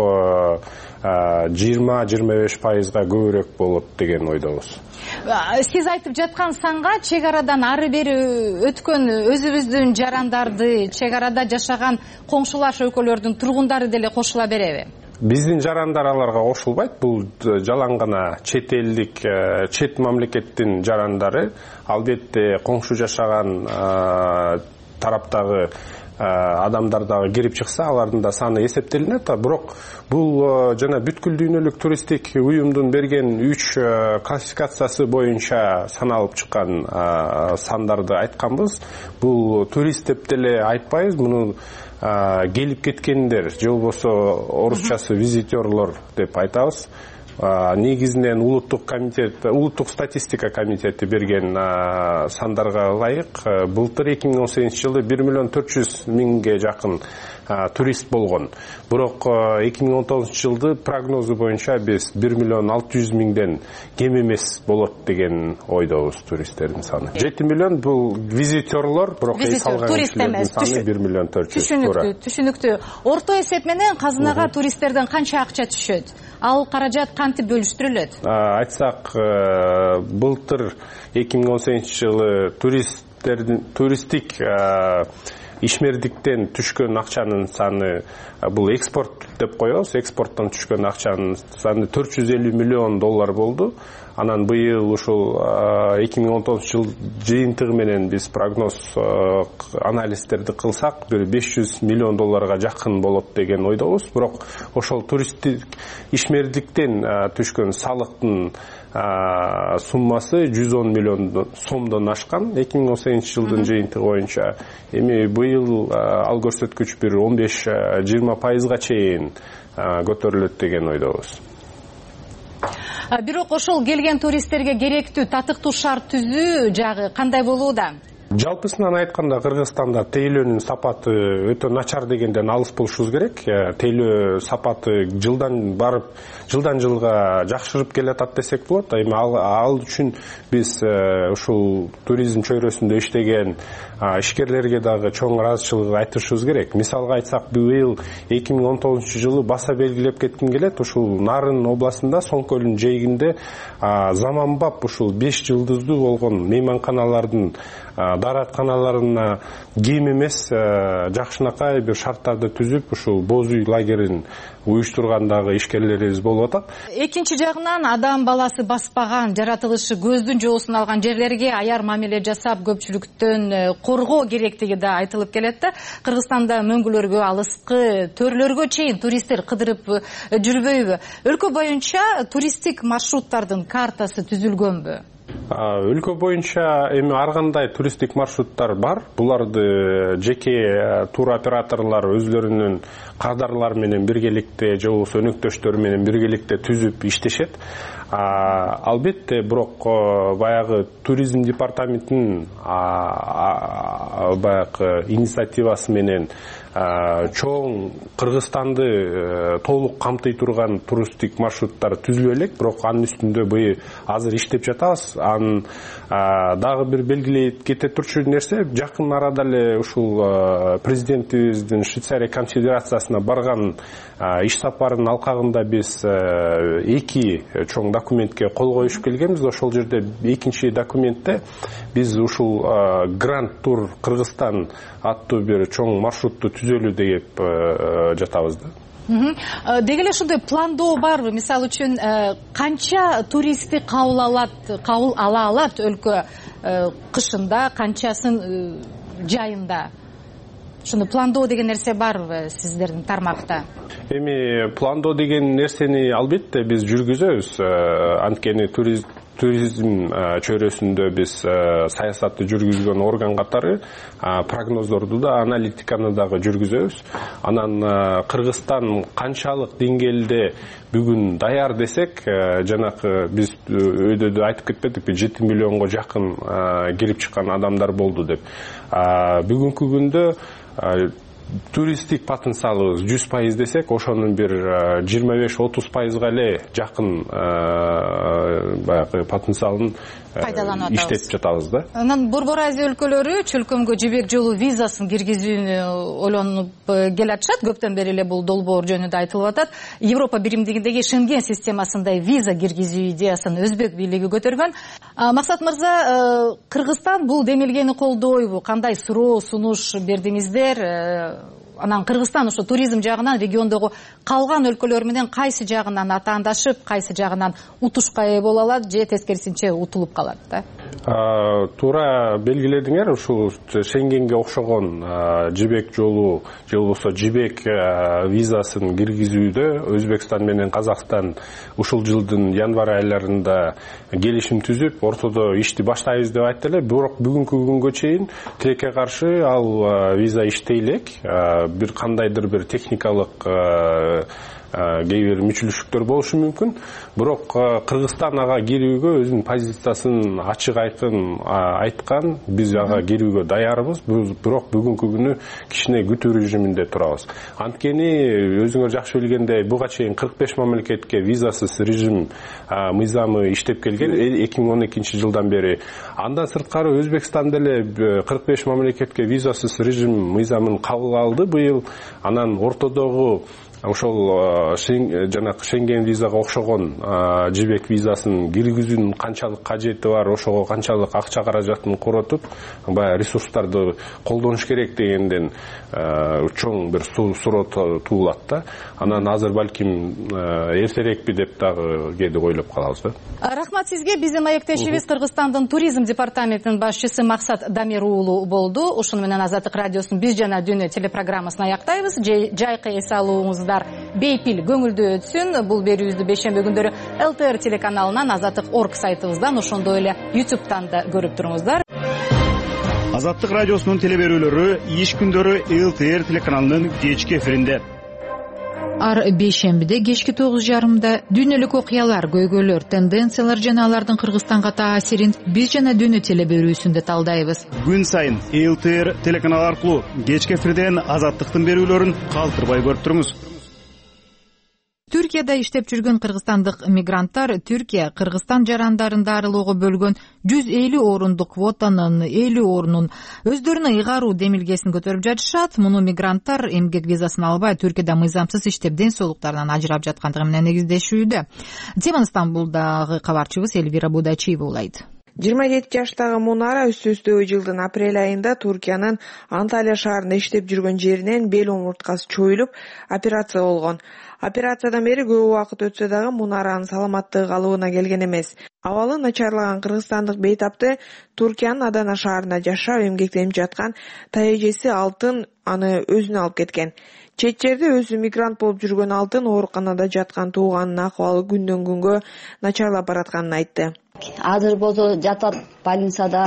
жыйырма жыйырма беш пайызга көбүрөөк болот деген ойдобуз. Сиз айтып жаткан санга чек арадан ары бери өткөн өзүбүздүн жарандарды, чек арада жашаган коңшулаш өлкөлөрдүн тургундары деле кошула береби? Биздин жарандар аларга кошулбайт. Бул жалаң гана чет элдик, чет мамлекеттин жарандары. Албетте коңшу жашаган тараптагы адамдар дагы кирип чыкса, алардын да саны эсептелинет. Бирок бул жана бүткүл дүйнөлүк туристтик уюмдун берген үч классификациясы боюнча саналып чыккан сандарды айтканбыз. Бул турист деп деле айтпайбыз, муну келип кеткендер, же болбосо орусчасы визитерлор деп айтабыз. негизинен улуттук комитет улуттук статистика комитети берген сандарга ылайык былтыр эки миң он сегизинчи жылы бир миллион төрт жүз миңге жакын турист болгон. Бирок эки миң он тогузунчу жылды прогнозу боюнча биз бир миллион алты жүз миңден кем эмес болот деген ойдобуз туристтердин саны. жети миллион бул визитерлор, бирок эс алган кишилердин саны бир миллион төрт жүз. Түшүнүктүү, түшүнүктүү. Орто эсеп менен казынага туристтерден канча акча түшөт? Ал каражат кантип бөлүштүрүлөт? Айтсак, былтыр эки миң он сегизинчи жылы туристтердин туристтик ишмердиктен түшкөн акчанын саны, бул экспорт деп коебуз, экспорттон түшкөн акчанын саны төрт жүз элүү миллион доллар болду. Анан быйыл ушул эки миң он тогузунчу жыл жыйынтыгы менен биз прогноз анализдерди кылсак, бир беш жүз миллион долларга жакын болот деген ойдобуз. Бирок ошол туристтик ишмердиктен түшкөн салыктын суммасы жүз он миллион сомдон ашкан эки миң он сегизинчи жылдын жыйынтыгы боюнча. Эми быйыл ал көрсөткүч бир он беш жыйырма пайызга чейин көтөрүлөт деген ойдобуз. Бирок ошол келген туристтерге керектүү татыктуу шарт түзүү жагы кандай болууда? Жалпысынан айтканда Кыргызстанда тейлөөнүн сапаты өтө начар дегенден алыс болушубуз керек. Тейлөө сапаты жылдан барып, жылдан жылга жакшырып келатат десек болот. Эми ал үчүн биз ушул туризм чөйрөсүндө иштеген ишкерлерге дагы чоң ыраазычылык айтышыбыз керек. Мисалга айтсак, быйыл эки миң он тогузунчу жылы баса белгилеп кетким келет. Ушул Нарын областында, Соң көлүнүн жээгинде заманбап ушул беш жылдыздуу болгон мейманканалардын дааратканаларына кем эмес жакшынакай бир шарттарды түзүп, ушул боз үй лагерин уюштургандагы ишкерлерибиз болуп атат. Экинчи жагынан адам баласы баспаган, жаратылышы көздүн жоосун алган жерлерге аяр мамиле жасап, көпчүлүктөн коргоо керектиги да айтылып келет да. Кыргызстанда мөңгүлөргө, алыскы төрлөргө чейин туристтер кыдырып жүрбөйбү? Өлкө боюнча туристтик маршруттардын картасы түзүлгөнбү? Өлкө боюнча эми ар кандай туристтик маршруттар бар. Буларды жеке тур операторлор өзлөрүнүн кадрлары менен биргеликте же болбосо өнөктөштөрү менен биргеликте түзүп иштешет. Албетте, бирок баягы туризм департаментинин баягы инициативасы менен чоң Кыргызстанды толук камтый турган туристтик маршруттар түзүлө элек, бирок анын үстүндө быйыл азыр иштеп жатабыз. Анын дагы бир белгилей кете турчу нерсе, жакын арада эле ушул президентибиздин Швейцария конфедерациясына барган иш сапарынын алкагында биз эки чоң документке кол коюшуп келгенбиз. Ошол жерде экинчи документте биз ушул Гранд Тур Кыргызстан аттуу бир чоң маршрутту түзөлү деп жатабыз да. Деги эле ушундай пландоо барбы? Мисалы үчүн канча туристти кабыл алат, кабыл ала алат өлкө кышында, канчасын жайында? Ушуну пландоо деген нерсе барбы сиздердин тармакта? Эми пландоо деген нерсени албетте биз жүргүзөбүз. Анткени туризм туризм чөйрөсүндө биз саясатты жүргүзгөн орган катары прогноздорду да, аналитиканы дагы жүргүзөбүз. Анан Кыргызстан канчалык деңгээлде бүгүн даяр десек, жанакы биз өйдө айтып кетпедикпи, жети миллионго жакын кирип чыккан адамдар болду деп. Бүгүнкү күндө туристтик потенциалыбыз жүз пайыз десек, ошонун бир жыйырма беш отуз пайызга эле жакын баягы потенциалын пайдаланып иштеп жатабыз да. Анан Борбор Азия өлкөлөрү чөлкөмгө жибек жолу визасын киргизүүнү ойлонуп келатышат. Көптөн бери эле бул долбоор жөнүндө айтылып атат. Европа биримдигиндеги Шенген системасындай виза киргизүү идеясын өзбек бийлиги көтөргөн. Максат мырза, Кыргызстан бул демилгени колдойбу? Кандай суроо сунуш бердиңиздер? Анан Кыргызстан ошо туризм жагынан региондогу калган өлкөлөр менен кайсы жагынан атаандашып, кайсы жагынан утушка ээ боло алат же тескерисинче утулуп калат да? Туура белгиледиңер, ушул Шенгенге окшогон жибек жолу же болбосо жибек визасын киргизүүдө Өзбекстан менен Казакстан ушул жылдын январь айларында келишим түзүп, ортодо ишти баштайбыз деп айтты эле. Бирок бүгүнкү күнгө чейин тилекке каршы ал виза иштей элек. Бир кандайдыр бир техникалык кээ бир мүчүлүштүктөр болушу мүмкүн. Бирок Кыргызстан ага кирүүгө өзүнүн позициясын ачык айкын айткан. Биз ага кирүүгө даярбыз. Бирок бүгүнкү күнү кичине күтүү режиминде турабыз. Анткени өзүңөр жакшы билгендей буга чейин кырк беш мамлекетке визасыз режим мыйзамы иштеп келген эки миң он экинчи жылдан бери. Андан сырткары Өзбекстан деле кырк беш мамлекетке визасыз режим мыйзамын кабыл алды быйыл. Анан ортодогу ошол жанагы Шенген визага окшогон жибек визасын киргизүүнүн канчалык кажети бар, ошого канчалык акча каражатын коротуп, баягы ресурстарды колдонуш керек дегенден чоң бир суроо туулат да. Анан азыр балким эртерекпи деп дагы кээде ойлоп калабыз да. Рахмат сизге. Биздин маектешибиз Кыргызстандын туризм департаментинин башчысы Максат Дамир уулу болду. Ушуну менен Азаттык радиосунун Биз жана дүйнө телепрограммасын аяктайбыз. Жайкы эс алууңуздар бейпил көңүлдүү өтсүн. Бул берүүбүздү бейшемби күндөрү эл тэ эр телеканалынан, Азаттык точка орг сайтыбыздан, ошондой эле ютубтан да көрүп туруңуздар. Азаттык радиосунун телеберүүлөрү иш күндөрү эл тэ эр телеканалынын кечки эфиринде. Ар бейшембиде кечки тогуз жарымда дүйнөлүк окуялар, көйгөйлөр, тенденциялар жана алардын Кыргызстанга таасирин Биз жана дүйнө телеберүүсүндө талдайбыз. Күн сайын эл тэ эр телеканалы аркылуу кечки эфирден Азаттыктын берүүлөрүн калтырбай көрүп туруңуз. Түркияда иштеп жүргөн кыргызстандык мигранттар Түркия Кыргызстан жарандарында арылууга бөлгөн жүз элүү орундук квотанын элүү орунун өздөрүнө ыйгаруу демилгесин көтөрүп жатышат. Муну мигранттар эмгек визасын албай Түркияда мыйзамсыз иштеп ден соолуктарынан ажырап жаткандыгы менен негиздешүүдө. Теманы Стамбулдагы кабарчыбыз Эльвира Будачиева улайт. жыйырма жети жаштагы Мунара өстө-өстөгү жылдын апрель айында Туркиянын Анталия шаарында иштеп жүргөн жеринен бел омурткасы чоюлуп операция болгон. Операциядан бери көп убакыт өтсө дагы Мунаранын саламаттыгы калыбына келген эмес. Абалы начарлаган кыргызстандык бейтапты Туркиянын Адана шаарында жашап эмгектенип жаткан тайэжеси Алтын аны өзүнө алып кеткен. Чет жерде өзү мигрант болуп жүргөн Алтын ооруканада жаткан тууганынын акыбалы күндөн күнгө начарлап баратканын айтты. Азыр болсо жатат больницада,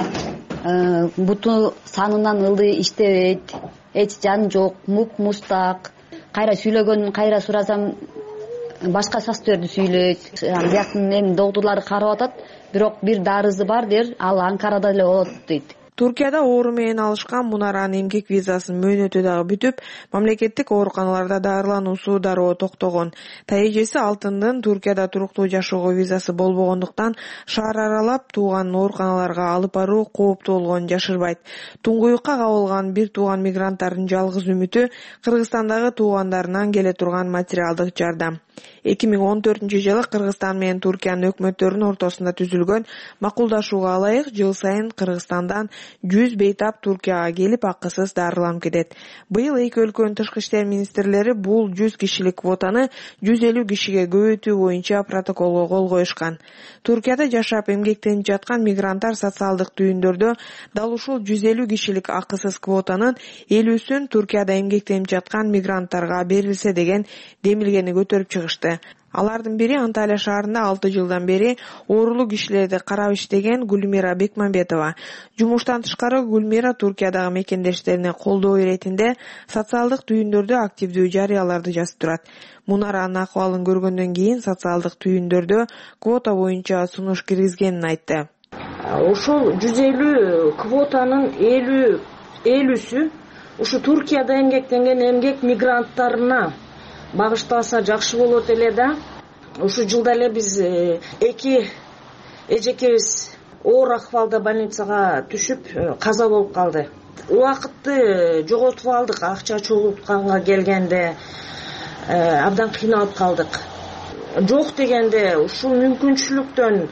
буту санынан ылдый иштебейт, эч жан жок, мук мустак. Кайра сүйлөгөн, кайра сурасам башка сөздөрдү сүйлөйт. Бияктын эми доктурлары карап атат, бирок бир дарызы бар дер, ал Анкарада эле болот дейт. Туркияда оору менен алышкан Мунаранын эмгек визасынын мөөнөтү дагы бүтүп, мамлекеттик ооруканаларда дарылануусу дароо токтогон. Тайэжеси Алтындын Туркияда туруктуу жашоого визасы болбогондуктан шаар аралап тууганын ооруканаларга алып баруу кооптуу болгонун жашырбайт. Туңгуюкка кабылган бир тууган мигранттардын жалгыз үмүтү Кыргызстандагы туугандарынан келе турган материалдык жардам. эки миң он төртүнчү жылы Кыргызстан менен Туркиянын өкмөттөрүнүн ортосунда түзүлгөн макулдашууга ылайык жыл сайын Кыргызстандан жүз бейтап Туркияга келип акысыз дарыланып кетет. Быйыл эки өлкөнүн тышкы иштер министрлери бул жүз кишилик квотаны жүз элүү кишиге көбөйтүү боюнча протоколго кол коюшкан. Туркияда жашап эмгектенип жаткан мигранттар социалдык түйүндөрдө дал ушул жүз элүү кишилик акысыз квотанын элүүсүн Туркияда эмгектенип жаткан мигранттарга берилсе деген демилгени көтөрүп чыгышты. Алардын бири Анталия шаарында алты жылдан бери оорулуу кишилерди карап иштеген Гүлмира Бекмамбетова. Жумуштан тышкары Гүлмира Туркиядагы мекендештерине колдоо иретинде социалдык түйүндөрдө активдүү жарыяларды жазып турат. Мунаранын акыбалын көргөндөн кийин социалдык түйүндөрдө квота боюнча сунуш киргизгенин айтты. Ошол жүз элүү квотанын элүү элүүсү ушу Туркияда эмгектенген эмгек мигранттарына багышталса жакшы болот эле да. Ушу жылда эле биз эки эжекебиз оор акыбалда больницага түшүп каза болуп калды. Убакытты жоготуп алдык, акча чогултканга келгенде абдан кыйналып калдык. Жок дегенде ушул мүмкүнчүлүктөн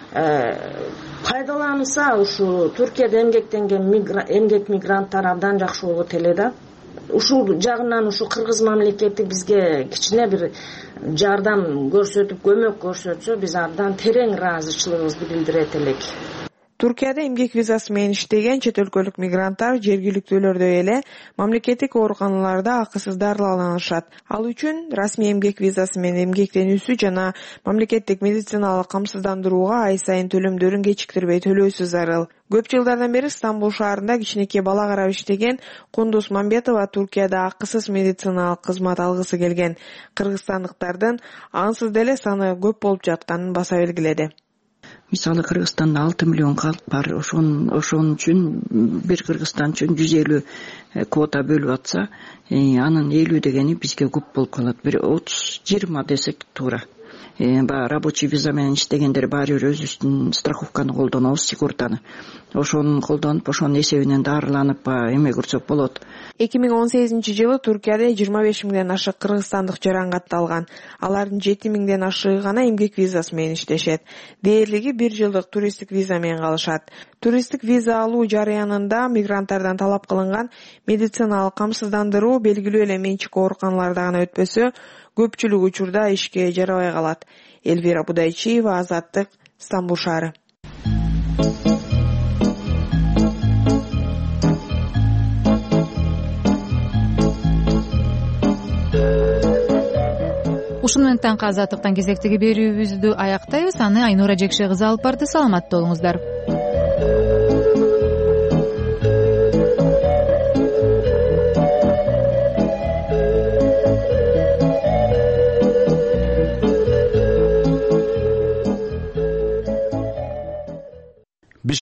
пайдаланса ушу Туркияда эмгектенген эмгек мигранттар абдан жакшы болот эле да. Ушул жагынан ушу кыргыз мамлекети бизге кичине бир жардам көрсөтүп, көмөк көрсөтсө, биз абдан терең ыраазычылыгыбызды билдирет элек. Туркияда эмгек визасы менен иштеген чет өлкөлүк мигранттар жергиликтүүлөрдөй эле мамлекеттик ооруканаларда акысыз дарылана алышат. Ал үчүн расмий эмгек визасы менен эмгектенүүсү жана мамлекеттик медициналык камсыздандырууга ай сайын төлөмдөрүн кечиктирбей төлөөсү зарыл. Көп жылдардан бери Стамбул шаарында кичинекей бала карап иштеген Кундуз Мамбетова Туркияда акысыз медициналык кызмат алгысы келген кыргызстандыктардын ансыз деле саны көп болуп жатканын баса белгиледи. Мисалы Кыргызстанда алты миллион калк бар, ошон ошон үчүн бир Кыргызстан үчүн жүз элүү квота бөлүп атса, анын элүү дегени бизге көп болуп калат. Бир отуз жыйырма десек туура. Баягы рабочий виза менен иштегендер баары бир өзүбүздүн страховканы колдонобуз, сигортаны. Ошону колдонуп, ошонун эсебинен дарыланып эме көрсөк болот. эки миң он сегизинчи жылы Туркияда жыйырма беш миңден ашык кыргызстандык жарангатталган. Алардын жети миңден ашыгы гана эмгек визасы менен иштешет. Дээрлиги бир жылдык туристтик виза менен калышат. Туристтик виза алуу жарыянында мигранттардан талап кылынган медициналык камсыздандыруу белгилүү эле менчик ооруканаларда гана өтпөсө, көпчүлүк учурда ишке жарабай калат. Эльвира Будайчиева, Азаттык, Стамбул шаары. Ушуну менен таңкы Азаттыктан кезектеги берүүбүздү аяктайбыз. Аны Айнура Жекше кызы алып барды. Саламатта болуңуздар.